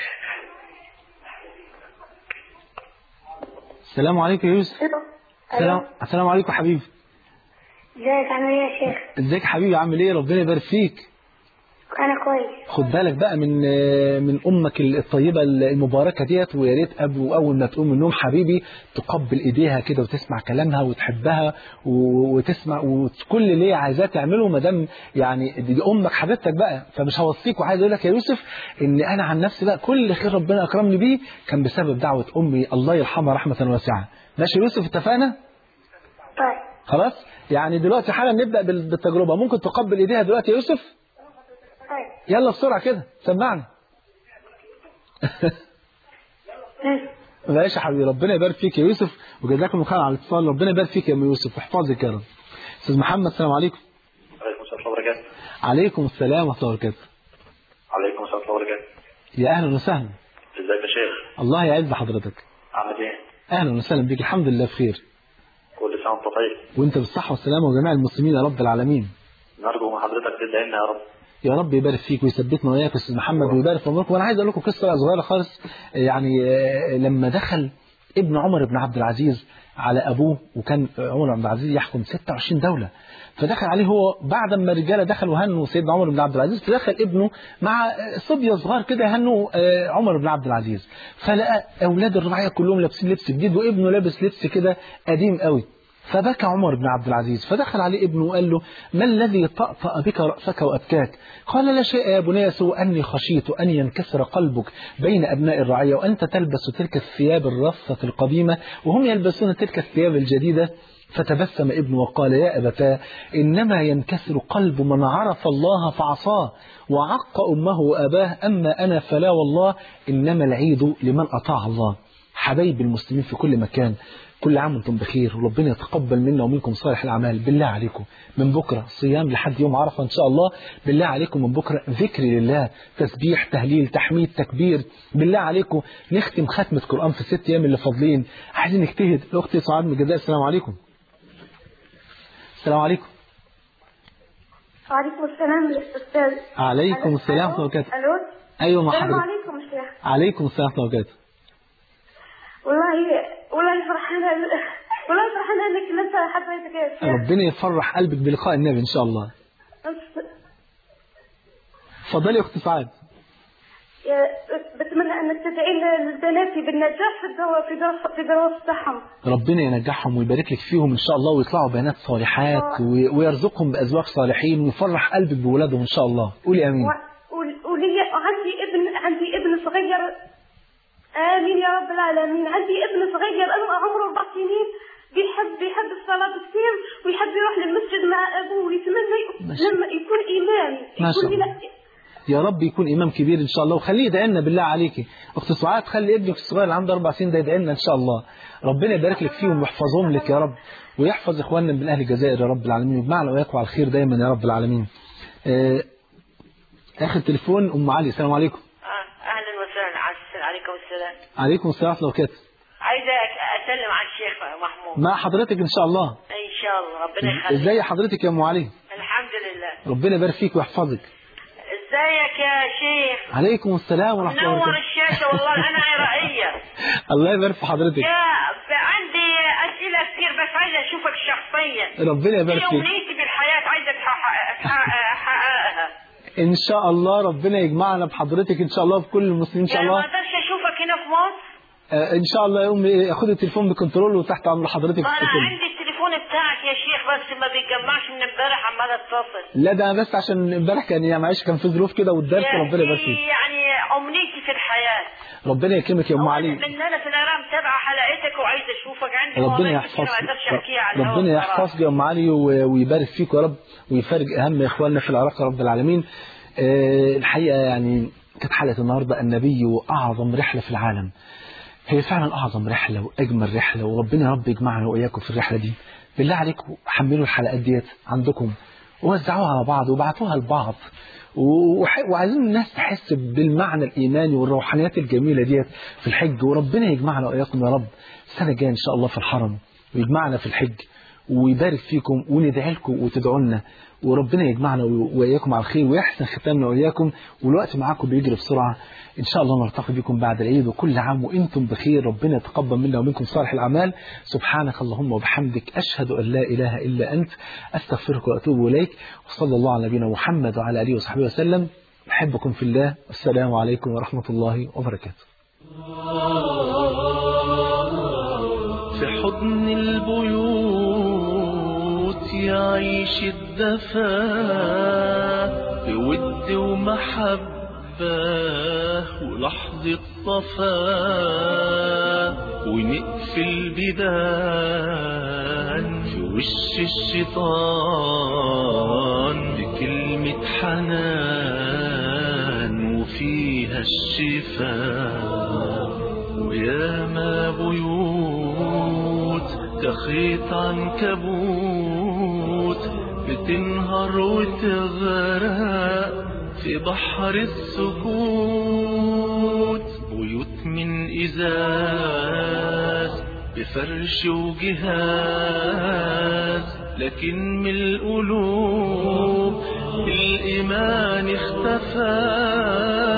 Speaker 2: السلام عليكم يا يوسف. السلام عليكم حبيبي.
Speaker 9: ازيك عامل ايه يا شيخ؟
Speaker 2: ازيك حبيبي عامل ايه؟ ربنا يبارك فيك.
Speaker 9: انا كويس.
Speaker 2: خد بالك بقى من امك الطيبه المباركه ديت، ويا ريت اول ما تقوم من النوم حبيبي تقبل ايديها كده وتسمع كلامها وتحبها وتسمع وكل اللي هي عايزاه تعمله، ما دام يعني دي امك حبيبتك بقى. فمش هوصيك، وعايز اقول لك يا يوسف ان انا عن نفسي بقى كل خير ربنا اكرمني بيه كان بسبب دعوه امي الله يرحمها رحمه واسعه. ماشي يا يوسف، اتفقنا؟
Speaker 9: طيب
Speaker 2: خلاص، يعني دلوقتي حالا نبدا بالتجربه. ممكن تقبل ايديها دلوقتي يا يوسف؟ يلا بسرعة كده سمعني. ماشي يا حبيبي، ربنا يبارك فيك يا يوسف وجزاكم الله خير على الاتصال. ربنا يبارك فيك يا ام يوسف واحفظك يا رب. استاذ محمد السلام عليكم.
Speaker 10: عليكم السلام ورحمة الله وبركاته.
Speaker 2: عليكم السلام ورحمة الله وبركاته.
Speaker 10: عليكم السلام ورحمة الله وبركاته.
Speaker 2: يا اهلا وسهلا.
Speaker 10: ازيك يا شيخ؟
Speaker 2: الله يعز حضرتك.
Speaker 10: عامل ايه؟
Speaker 2: اهلا وسهلا بك، الحمد لله بخير.
Speaker 10: كل سنة وانت طيب.
Speaker 2: وانت بالصحة والسلامة وجميع المسلمين يا رب العالمين.
Speaker 10: نرجو من حضرتك تدعي لنا يا رب.
Speaker 2: يا رب يبارك فيك ويثبتنا وياك استاذ محمد ويبارك في عمرك. وانا عايز اقول لكم قصه صغيره خالص. يعني لما دخل ابن عمر بن عبد العزيز على ابوه، وكان عمر بن عبد العزيز يحكم 26 دوله، فدخل عليه هو بعد ما الرجاله دخلوا هنوا سيدنا عمر بن عبد العزيز، فدخل ابنه مع صبيه صغار كده هنوا عمر بن عبد العزيز، فلقى اولاد الرعايه كلهم لابسين لبس جديد وابنه لابس لبس كده قديم قوي. فبكى عمر بن عبد العزيز، فدخل عليه ابنه وقال له: ما الذي طأطأ بك رأسك وأبكاك؟ قال: لا شيء يا بني سوى أني خشيت أن ينكسر قلبك بين أبناء الرعية وأنت تلبس تلك الثياب الرصة القديمة وهم يلبسون تلك الثياب الجديدة. فتبسم ابنه وقال: يا أبتاه، إنما ينكسر قلب من عرف الله فعصاه وعق أمه وأباه، أما أنا فلا والله، إنما العيد لمن أطاع الله. حبايب المسلمين في كل مكان، كل عام وانتم بخير، وربنا يتقبل منا ومنكم صالح الأعمال. بالله عليكم من بكرة صيام لحد يوم عرفة إن شاء الله. بالله عليكم من بكرة ذكر لله، تسبيح، تهليل، تحميد، تكبير. بالله عليكم نختم ختمة قرآن في ال6 أيام اللي فاضلين. عايزين نجتهد. الأخت سعاد من الجزائر، السلام عليكم. السلام عليكم.
Speaker 9: وعليكم السلام للأستاذ.
Speaker 2: عليكم السلام ورحمة الله وبركاته.
Speaker 9: ألو.
Speaker 2: أيوة مع حضرتك.
Speaker 9: السلام عليكم يا شيخ.
Speaker 2: عليكم السلام ورحمة الله وبركاته.
Speaker 9: والله فرحانة انك لسه حبيتك يا شيخ.
Speaker 2: ربنا يفرح قلبك بلقاء النبي ان شاء الله. اتفضلي يا اخت سعاد.
Speaker 9: بتمنى انك تدعي لبناتي بالنجاح في الدراسة بتاعهم.
Speaker 2: ربنا ينجحهم ويبارك لك فيهم ان شاء الله، ويطلعوا بنات صالحات ويرزقهم بازواج صالحين ويفرح قلبك بولادهم ان شاء الله. قولي امين.
Speaker 9: ولي عندي ابن صغير. آمين يا رب العالمين. عندي ابن صغير عمره 4 سنين، بيحب الصلاة كثير ويحب يروح للمسجد مع أبوه ويتمنى لما يكون إمام.
Speaker 2: ما شاء الله. يا رب يكون إمام كبير إن شاء الله، وخليه يدعي لنا بالله عليكي. أخت سعاد خلي ابنك الصغير اللي عنده 4 سنين ده يدعي لنا إن شاء الله. ربنا يبارك لك فيهم ويحفظهم لك يا رب، ويحفظ إخواننا من أهل الجزائر يا رب العالمين، ويجمعنا وياكم على الخير دايما يا رب العالمين. آخر تليفون أم علي، السلام عليكم.
Speaker 11: أهلا وسهلا. عليكم السلام.
Speaker 2: عليكم السلام ورحمة الله وبركاته.
Speaker 11: عايزة أسلم على الشيخ محمود.
Speaker 2: مع حضرتك إن شاء الله.
Speaker 11: إن شاء الله، ربنا يخليك.
Speaker 2: إزاي حضرتك يا أم علي؟
Speaker 11: الحمد لله.
Speaker 2: ربنا يبارك فيك ويحفظك.
Speaker 11: ازيك يا شيخ؟
Speaker 2: عليكم السلام ورحمة الله وبركاته.
Speaker 11: منور الشاشة والله. أنا عراقية.
Speaker 2: الله يبارك في حضرتك.
Speaker 11: عندي أسئلة كتير بس عايزة أشوفك شخصيا.
Speaker 2: ربنا يبارك فيك.
Speaker 11: أمنيتي بالحياة عايزة أحققها.
Speaker 2: إن شاء الله ربنا يجمعنا بحضرتك إن شاء الله بكل المسلمين إن شاء الله.
Speaker 11: ما أقدرش أشوفك هنا في مصر.
Speaker 2: إن شاء الله يوم خد التليفون بكنترول وتحت أمر حضرتك.
Speaker 11: أنا عندي التليفون بتاعك يا شيخ بس ما بيتجمعش من امبارح عمال أتصل.
Speaker 2: لا ده بس عشان امبارح كان يعني معلش كان في ظروف كده والدرس ربنا يبارك فيك.
Speaker 11: يعني أمنيتي في الحياة.
Speaker 2: ربنا يكرمك يا أم علي.
Speaker 11: من أنا في الإعلام متابعة حلقتك وعايزة أشوفك. عندي
Speaker 2: ربنا يحفظك. ربنا يحفظك يا أم علي ويبارك فيك يا رب ويفرج أهم إخواننا في العراق يا رب العالمين. الحقيقة يعني كانت حلقة النهاردة النبي وأعظم رحلة في العالم. هي فعلا أعظم رحلة وأجمل رحلة وربنا يا رب يجمعنا وإياكم في الرحلة دي. بالله عليكم حملوا الحلقات ديت عندكم ووزعوها على بعض وبعتوها لبعض وعايزين الناس تحس بالمعنى الإيماني والروحانيات الجميلة ديت في الحج. وربنا يجمعنا وإياكم يا رب السنة الجاية إن شاء الله في الحرم ويجمعنا في الحج ويبارك فيكم وندعي لكم وتدعوا لنا وربنا يجمعنا وإياكم على الخير ويحسن ختامنا وإياكم. والوقت معاكم بيجري بسرعة. إن شاء الله نلتقي بكم بعد العيد وكل عام وإنتم بخير. ربنا يتقبل منا ومنكم صالح الأعمال. سبحانك اللهم وبحمدك أشهد أن لا إله إلا أنت أستغفرك وأتوب إليك. وصلى الله على نبينا محمد وعلى آله وصحبه وسلم. أحبكم في الله. السلام عليكم ورحمة الله وبركاته.
Speaker 3: في حضن البيوت يعيش الدفا بود ومحبة ولحظة صفا ونقفل بدان في وش الشيطان بكلمة حنان وفيها الشفاء. ويا ما بيوت كخيط عنكبوت بتنهار وتغرق في بحر السكوت. بيوت من إزاز بفرش وجهاز لكن من القلوب الإيمان اختفى.